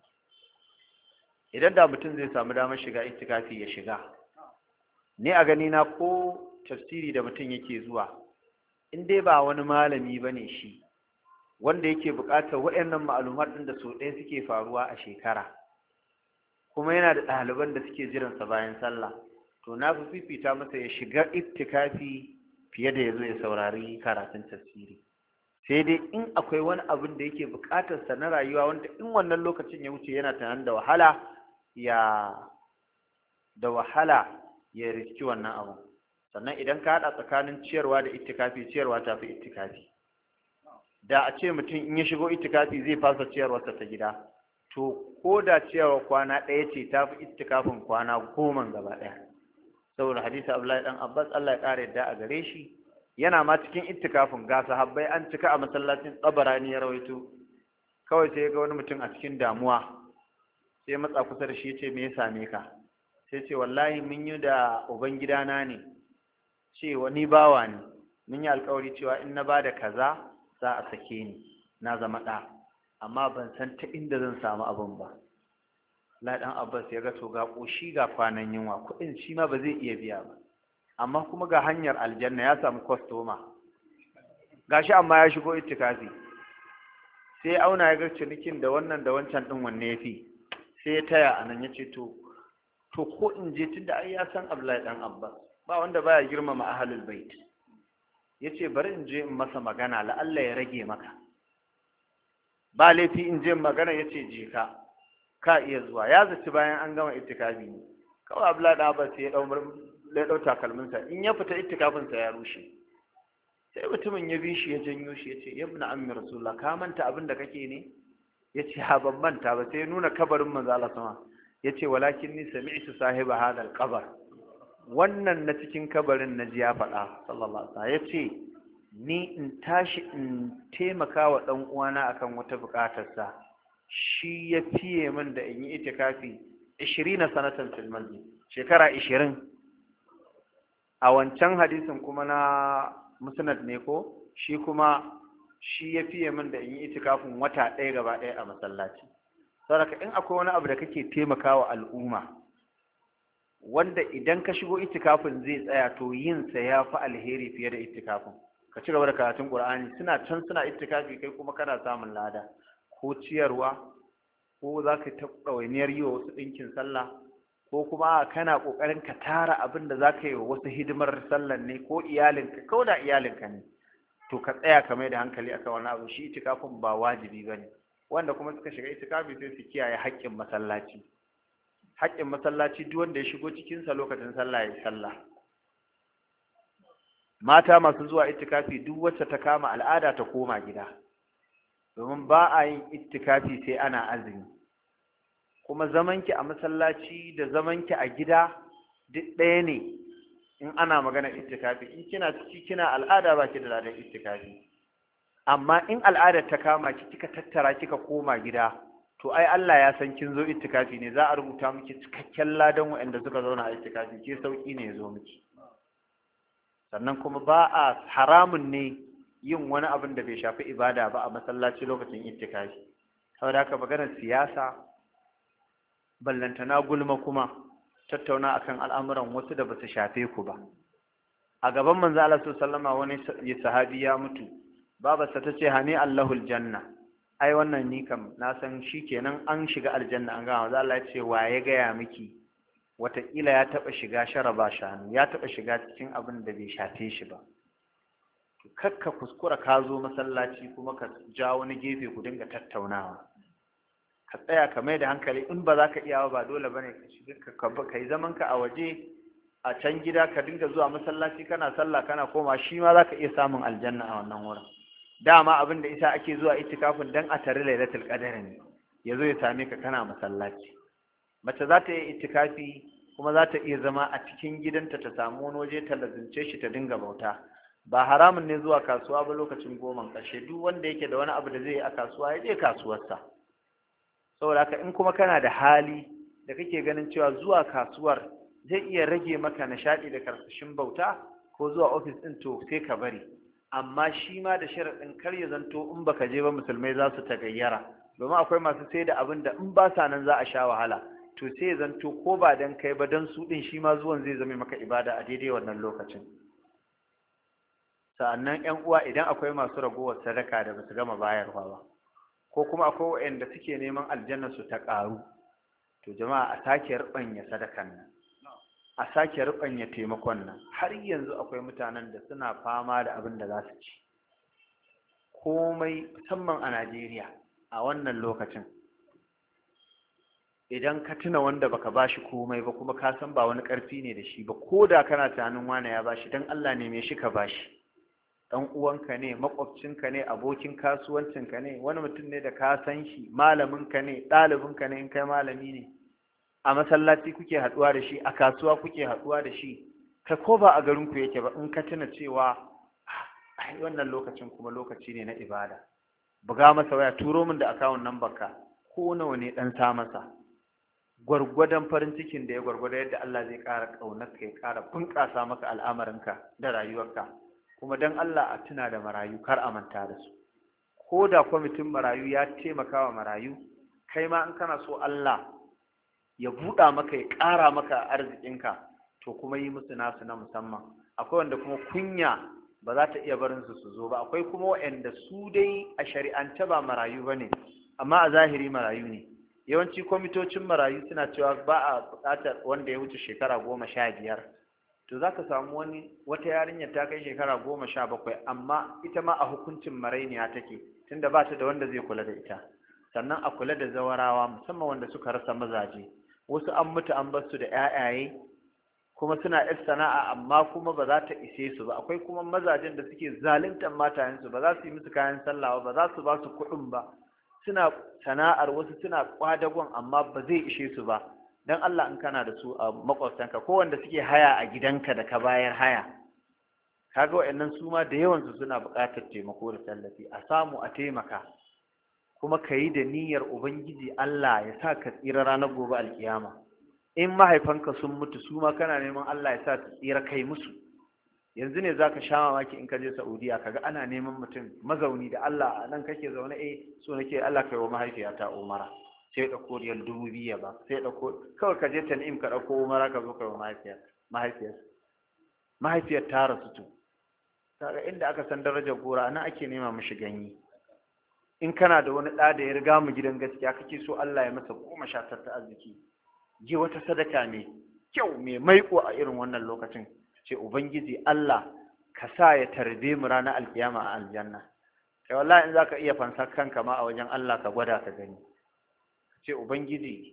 Idan da mutum zai samu damar shiga itikafi ya shiga. Ni a gani na ko tafsiri da mutum yake zuwa, in dai ba wani malami bane shi wanda yake buƙatar waɗannan ma'lumat ɗin da so ɗaya suke faruwa a shekara, kuma yana da ɗaliban da suke jiransa bayan sallah, to na fi fifita masa ya shiga itikafi fiye da ya zo ya saurari karatun tafsiri. Sai dai in akwai wani abin da yake buƙatar sa na rayuwa wanda in wannan lokacin ya wuce yana tunanin da wahala ya da wahala ya riski wannan abu. Sannan idan ka haɗa tsakanin ciyarwa da itikafi, ciyarwa ta fi itikafi. Da a ce mutum in ya shigo itikafi zai fasa ciyarwarsa ta gida, to ko da ciyarwa kwana ɗaya ce ta fi itikafin kwana goma gaba ɗaya. Saboda hadisi Abdullahi dan Abbas Allah ya ƙara yadda a gare shi, yana ma cikin itikafin ga sahabbai an cika a masallacin Tabarani ya rawaito, kawai sai ya ga wani mutum a cikin damuwa, sai ya matsa kusa da shi ya ce me ya same ka? Sai ce wallahi mun yi da ubangidana ne, ce wani bawa ne, mun yi alkawari cewa in na bada kaza za a sake ni, na zama ɗa, amma ban san ta inda zan samu abin ba. Allah dan Abbas ya ga to ga koshi ga kwanan yunwa, kuɗin shi ma ba zai iya biya ba, amma kuma ga hanyar aljanna ya samu kwastoma, gashi amma ya shigo itikafi. Sai auna ya ga cinikin da wannan da wancan ɗin wanne ya fi, sai ya taya a nan ya ce to to ko in je tunda ai ya san Abdullahi dan Abbas ba wanda baya girmama ahlul bait, yace bari in je in masa magana la'alla ya rage maka. Ba laifi in je magana, yace je ka ka iya zuwa. Ya zaci bayan an gama itikafi ne, kawai Abdullahi dan Abbas ya dau ya dau takalminsa, in ya fita itikafin sa ya rushe. Sai mutumin ya bi shi ya janyo shi yace ya ibn ammi rasulullah, ka manta abin da kake ne? Yace ha ban manta ba. Sai nuna kabarin manzo Allah sama, yace walakin ni sami'tu sahiba hada al-qabr, wannan na cikin kabarin naji ya faɗa sallallahu alaihi wasallam, yace ni in tashi in taimaka wa dan uwana akan wata buƙatar sa, shi ya fiye min da in yi itikafi ishirin sanatan fil masjid, shekara ishirin. A wancan hadisin kuma na musnad ne ko, shi kuma shi ya fiye min da in yi itikafin wata ɗaya gaba ɗaya a masallaci. Saboda in akwai wani abu da kake taimakawa al'umma wanda idan ka shigo itikafin zai tsaya, to yin sa ya fi alheri fiye da itikafin. Ka ci gaba da karatun Qur'ani, suna can suna itikafi kai kuma kana samun lada, ko ciyarwa, ko za ka ta ɗawainiyar yi wa wasu ɗinkin sallah, ko kuma kana ƙoƙarin ka tara abin da za ka yi wa wasu hidimar sallan ne, ko iyalinka, ko da iyalinka ne, to ka tsaya ka mai da hankali akan wani abu. Shi itikafin ba wajibi ba ne. Wanda kuma suka shiga itikafi sai su kiyaye haƙƙin masallaci. Haƙƙin masallaci duk wanda ya shigo cikinsa lokacin sallah ya sallah. Mata masu zuwa itikafi duk wacce ta kama al'ada ta koma gida, domin ba a yin itikafi sai ana azumi. Kuma zamanki a masallaci da zamanki a gida duk ɗaya ne in ana magana itikafi. In kina ciki kina al'ada ba ki da ladan itikafi, amma in al'adar ta kama ki kika tattara kika koma gida, to ai Allah ya san kin zo itikafi ne, za a rubuta miki cikakken ladan waɗanda suka zauna a itikafi, ke sauki ne ya zo miki. Sannan kuma ba a haramun ne yin wani abin da bai shafi ibada ba a masallaci lokacin itikafi. Saboda haka maganar siyasa, ballantana gulma, kuma tattauna akan al'amuran wasu da basu shafe ku ba. A gaban manzo Allah sallallahu alaihi wasallam wani sahabi ya mutu, babarsa tace hani Allahul janna, ai wannan ni kam na san shikenan an shiga aljanna an gama. Manzo Allah ya ce wa ya gaya miki? Wataƙila ya taɓa shiga sharaba shanu, ya taɓa shiga cikin abin da bai shafe shi ba. kakka kuskura ka zo masallaci kuma ka ja wani gefe ku dinga tattaunawa. Ka tsaya ka mai da hankali, in ba za ka iya ba dole bane ka shiga ka yi zaman ka a waje a can gida ka dinga zuwa masallaci kana sallah kana koma, shi ma za ka iya samun aljanna a wannan wurin. Dama abin da isa ake zuwa itikafin dan a tare lailatul qadr ne, ya zo ya same ka kana masallaci. Mace za ta yi itikafi kuma za ta iya zama a cikin gidanta ta samu wani waje ta lazimce shi ta dinga bauta. Ba haramun ne zuwa kasuwa ba lokacin goman ƙarshe, duk wanda yake da wani abu da zai yi a kasuwa ya je kasuwarsa. Saboda haka in kuma kana da hali da kake ganin cewa zuwa kasuwar zai iya rage maka nishaɗi da karsashin bauta ko zuwa ofis ɗin, to sai ka bari. Amma shi ma da sharaɗin kar ya zanto in baka je ba musulmai za su tagayyara, domin akwai masu sai da abin da in ba sa nan za a sha wahala. To sai ya zanto ko ba dan kai ba dan su ɗin shi ma zuwan zai zame maka ibada a daidai wannan lokacin. Sa'annan ƴan uwa, idan akwai masu ragowar sadaka da basu gama bayarwa ba, ko kuma akwai waɗanda suke neman aljanna su ta ƙaru, to jama'a a sake ruɓanya sadakan nan, a sake ruɓanya taimakon nan. Har yanzu akwai mutanen da suna fama da abin da za su ci komai, musamman a Najeriya a wannan lokacin. Idan ka tuna wanda baka bashi komai ba kuma ka san ba wani ƙarfi ne da shi ba, ko da kana tunanin wane ya bashi, dan Allah ne me shi ka bashi. Dan uwanka ne, makwabcinka ne, abokin kasuwancinka ne, wani mutum ne da ka san shi, malaminka ne, ɗalibinka ne in kai malami ne, a masallaci kuke haɗuwa da shi, a kasuwa kuke haɗuwa da shi, ka ko ba a garinku yake ba, in ka tuna cewa ai wannan lokacin kuma lokaci ne na ibada, buga masa waya, turo min da akawun nan baka, ko nawa ne dan sa masa, gwargwadon farin cikin da ya gwargwada yadda Allah zai ƙara ƙaunarka, ya ƙara bunƙasa maka al'amarinka da rayuwarka. Kuma don Allah a tuna da marayu, kar a manta da su. Ko da kwamitin marayu ya taimaka wa marayu, kai ma in kana so Allah ya buɗa maka, ya ƙara maka arzikinka, to kuma yi musu nasu na musamman. Akwai wanda kuma kunya ba za ta iya barin su su zo ba, akwai kuma waɗanda su dai a shari'ance ba marayu ba ne, amma a zahiri marayu ne. Yawanci kwamitocin marayu suna cewa ba a buƙatar wanda ya wuce shekara goma sha biyar. To za ka samu wani wata yarinya ta kai shekara goma sha bakwai, amma ita ma a hukuncin marainiya take, tunda ba ta da wanda zai kula da ita. Sannan a kula da zawarawa, musamman wanda suka rasa mazaje, wasu an mutu an bar su da ƴaƴaye kuma suna yar sana'a, amma kuma ba za ta ishe su ba. Akwai kuma mazajen da suke zaluntar matayensu, ba za su yi musu kayan sallah ba, ba za su ba su kuɗin ba, suna sana'ar, wasu suna kwadagon amma ba zai ishe su ba. Dan Allah in kana da su a makwabtanka ko wanda suke haya a gidanka da ka bayar haya, kaga waɗannan su ma da yawansu suna buƙatar taimako da tallafi, a samu a taimaka, kuma ka yi da niyyar Ubangiji Allah ya sa ka tsira ranar gobe alkiyama. In mahaifanka sun mutu, su ma kana neman Allah ya sa ka tsira kai musu. Yanzu ne za ka sha mamaki in ka je Saudiya kaga ana neman mutum mazauni da Allah, a nan kake zaune, eh so nake Allah kai wa mahaifiyata umara, sai ya ɗauko riyal dubu biyu ba, sai ya ɗauko, kawai ka je Tan'im ka ɗauko umara ka zo kai wa mahaifiyar mahaifiyar mahaifiyar ta rasu to kaga inda aka san darajar gora nan ake nema mishi ganye. In kana da wani ɗa da ya riga mu gidan gaskiya kake so Allah ya masa goma sha ta arziki, je wata sadaka mai kyau mai maiko a irin wannan lokacin, ce Ubangiji Allah ka sa ya tarbe mu ranar alkiyama a aljanna. Kai wallahi in zaka iya fansar kanka ma a wajen Allah ka gwada ka gani, ce Ubangiji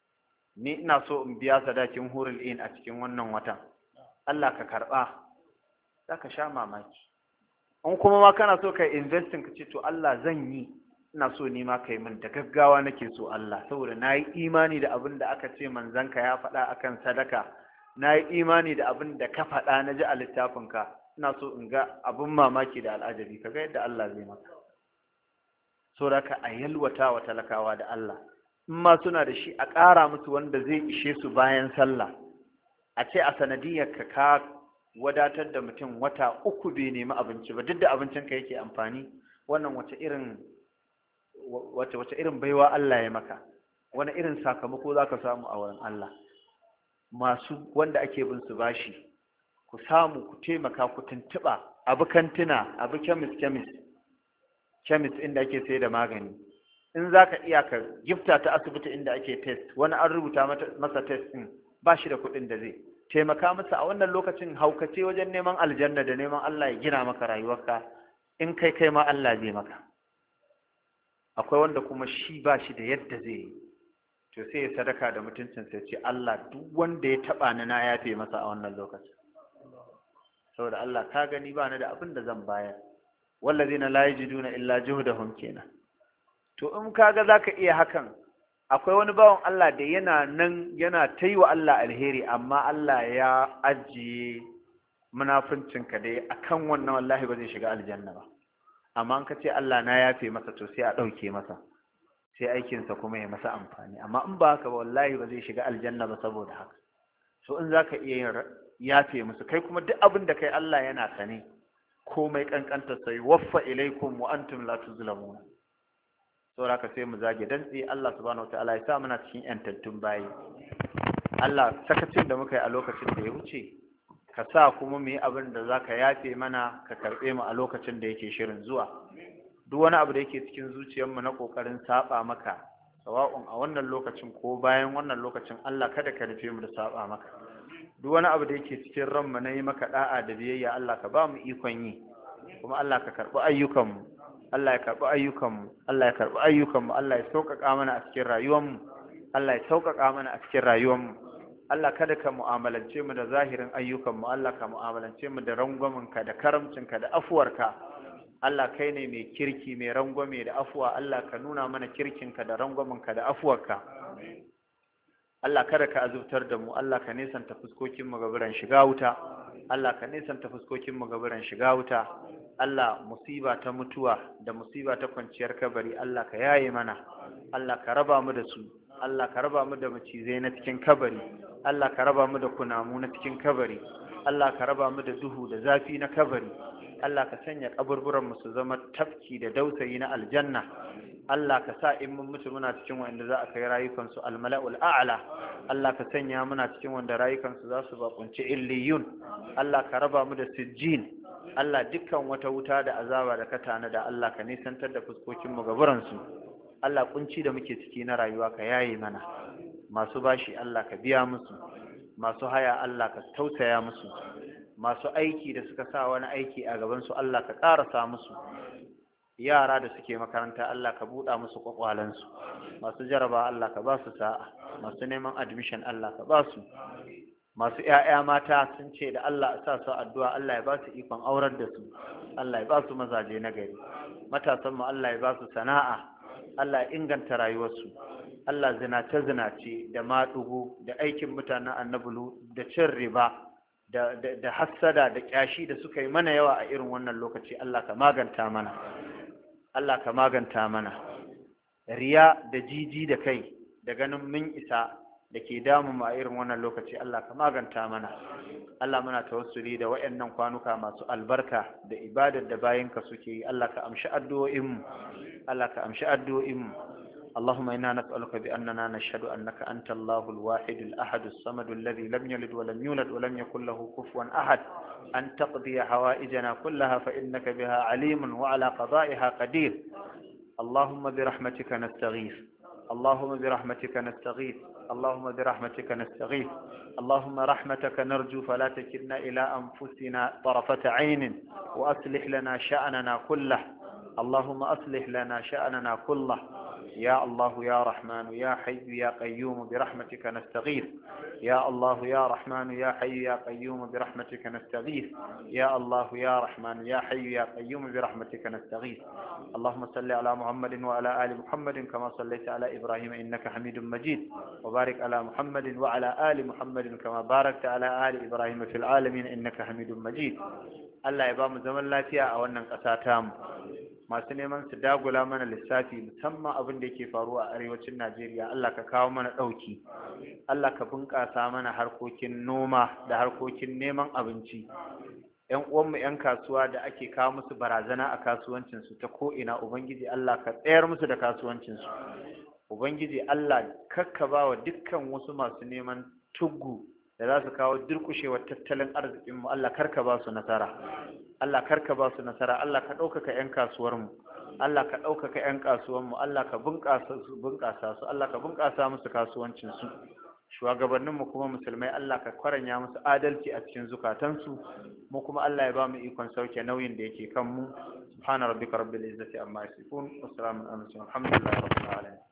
ni ina so in biya sadakin hurul in a cikin wannan watan, Allah ka karɓa, za ka sha mamaki. In kuma ma kana so ka investing ka ce to Allah zan yi, ina so ni ma kai min da gaggawa nake so Allah, saboda na yi imani da abin da aka ce manzanka ya faɗa akan sadaka, na yi imani da abin da ka faɗa na ji a littafinka, ina so in ga abin mamaki da al'ajabi, ka ga yadda Allah zai maka. Saboda ka a yalwata wa talakawa da Allah, in ma suna da shi a ƙara musu wanda zai ishe su bayan sallah. A ce a sanadiyar ka ka wadatar da mutum wata uku bai nemi abinci ba, duk da abincinka yake amfani, wannan wace irin wace wace irin baiwa Allah ya maka, wani irin sakamako za ka samu a wurin Allah. Masu wanda ake bin su bashi, ku samu ku taimaka, ku tuntuɓa, abu kantina, abu kemis kemis kemis inda ake sai da magani, in za ka iya ka gifta ta asibiti inda ake test, wani an rubuta masa test ɗin ba shi da kuɗin da zai taimaka musu a wannan lokacin, haukace wajen neman aljanna da neman Allah ya gina maka rayuwarka, in kai kai ma Allah zai maka. Akwai wanda kuma shi ba shi da yadda zai yi, to sai ya sadaka da mutuncin sai ce Allah duk wanda ya taba ni na yafe masa a wannan lokacin, saboda Allah ka gani ba ni da abin da zan bayar, wallazina la yajiduna illa juhdahum kenan. To in kaga zaka iya hakan, akwai wani bawan Allah da yana nan yana ta yi wa Allah alheri, amma Allah ya ajiye munafuncinka dai akan wannan, wallahi ba zai shiga aljanna ba. Amma in ka ce Allah na yafe masa, to sai a ɗauke masa, sai aikinsa kuma ya masa amfani. Amma in ba haka ba, wallahi ba zai shiga aljanna ba saboda haka. So in zaka iya yin yafe musu, kai kuma duk abin da kai Allah yana sane, komai kankanta sai waffa ilaikum wa antum la tuzlamuna. Saboda haka sai mu zage dantse, Allah subhanahu wataala ya sa muna cikin yantattun bayi. Allah, sakacin da muka yi a lokacin da ya wuce, ka sa kuma mu yi abin da za ka yafe mana, ka karɓe mu a lokacin da yake shirin zuwa. Duk wani abu da yake cikin zuciyarmu na ƙoƙarin saɓa maka, sawa'un a wannan lokacin ko bayan wannan lokacin, Allah kada ka rufe mu da saɓa maka. Duk wani abu da yake cikin ranmu na yi maka ɗa'a da biyayya, Allah ka ba mu ikon yi, kuma Allah ka karɓi ayyukanmu. Allah ya karɓi ayyukanmu, Allah ya karɓi ayyukanmu, Allah ya sauƙaƙa mana a cikin rayuwarmu, Allah ya sauƙaƙa mana a cikin rayuwarmu. Allah kada ka mu'amalance mu da zahirin ayyukanmu, Allah ka mu'amalance mu da rangwaminka da karamcinka da afuwarka. Allah kai ne mai kirki, mai rangwame da afuwa, Allah ka nuna mana kirkinka da rangwaminka da afuwarka. Allah kada ka azubtar da mu, Allah ka nesanta fuskokinmu ga biran shiga wuta, Allah ka nesanta fuskokinmu ga biran shiga wuta. Allah, musiba ta mutuwa da musiba ta kwanciyar kabari, Allah ka yaye mana, Allah ka raba mu da su, Allah ka raba mu da macizai na cikin kabari, Allah ka raba mu da kunamu na cikin kabari, Allah ka raba mu da duhu da zafi na kabari, Allah ka sanya kaburburan mu su zama tafki da dausayi na aljanna, Allah ka sa in mun mutu muna cikin wanda za a kai rayukansu almala'ul a'la, Allah ka sanya muna cikin wanda rayukansu za su bakunci illiyun, Allah ka raba mu da sijjin, Allah dukkan wata wuta da azaba da ka tanada, Allah ka nisantar da fuskokinmu ga buransu. Allah kunci da muke ciki na rayuwa ka yaye mana, masu bashi Allah ka biya musu, masu haya Allah ka tausaya musu, masu aiki da suka sa wani aiki a gabansu Allah ka ƙarasa musu, yara da suke makaranta Allah ka buɗa musu ƙwaƙwalansu, masu jaraba Allah ka ba su sa'a, masu neman admission Allah ka ba su, masu ‘ya'ya mata sun ce da Allah a sa su addu'a, Allah ya ba su ikon aurar da su, Allah ya ba su mazaje na gari, matasanmu Allah ya ba su sana'a, Allah ya inganta rayuwarsu, Allah zinace-zinace da maɗugo da aikin mutanen annabulu da cin riba da, da, da hassada da ƙyashi da suka yi mana yawa a irin wannan lokaci, Allah ka maganta mana, Allah ka maganta mana, riya da jiji da kai da ganin mun isa da ke damu ma irin wannan lokaci, Allah ka maganta mana. Allah muna tawassuli da waɗannan kwanuka masu albarka da ibadar da bayinka suke yi, Allah ka amshi addu'o'inmu, Allah ka amshi addu'o'inmu. اللهم إنا نسألك بأننا نشهد أنك أنت الله الواحد الأحد الصمد الذي لم يلد ولم يولد ولم يكن له كفوا أحد أن تقضي حوائجنا كلها فإنك بها عليم وعلى قضائها قدير. اللهم برحمتك نستغيث، اللهم برحمتك نستغيث، اللهم برحمتك نستغيث، اللهم رحمتك نرجو فلا تكلنا إلى أنفسنا طرفة عين، وأصلح لنا شأننا كله، اللهم أصلح لنا شأننا كله. يا الله يا رحمن يا حي يا قيوم برحمتك نستغيث، يا الله يا رحمن يا حي يا قيوم برحمتك نستغيث، يا الله يا رحمن يا حي يا قيوم برحمتك نستغيث. اللهم صل على محمد وعلى آل محمد كما صليت على إبراهيم إنك حميد مجيد، وبارك على محمد وعلى آل محمد كما باركت على آل إبراهيم في العالمين إنك حميد مجيد. الله يبارك زمن لا فيها أو أنك أساتام masu neman su dagula mana lissafi, musamman abin da yake faruwa a arewacin Najeriya, Allah ka kawo mana ɗauki, Allah ka bunƙasa mana harkokin noma da harkokin neman abinci. ‘Yan uwanmu ‘yan kasuwa da ake kawo musu barazana a kasuwancinsu ta ko'ina, Ubangiji Allah ka tsayar musu da kasuwancinsu. Ubangiji Allah kakka ba wa dukkan wasu masu neman tuggu da za su kawo durƙushewar tattalin arzikinmu, Allah karka ba su nasara. Allah karka ba su nasara, Allah ka ɗaukaka ‘yan kasuwarmu, Allah ka ɗaukaka ‘yan kasuwanmu, Allah ka bunƙasa su, Allah ka bunƙasa musu kasuwancinsu. shugabanninmu kuma musulmai Allah ka kwaranya musu adalci a cikin zukatansu mu kuma Allah ya ba mu ikon sauke nauyin da yake kan mu subhana rabbika rabbil izzati amma yasifun wa salamun alal mursalin alhamdulillahi rabbil alamin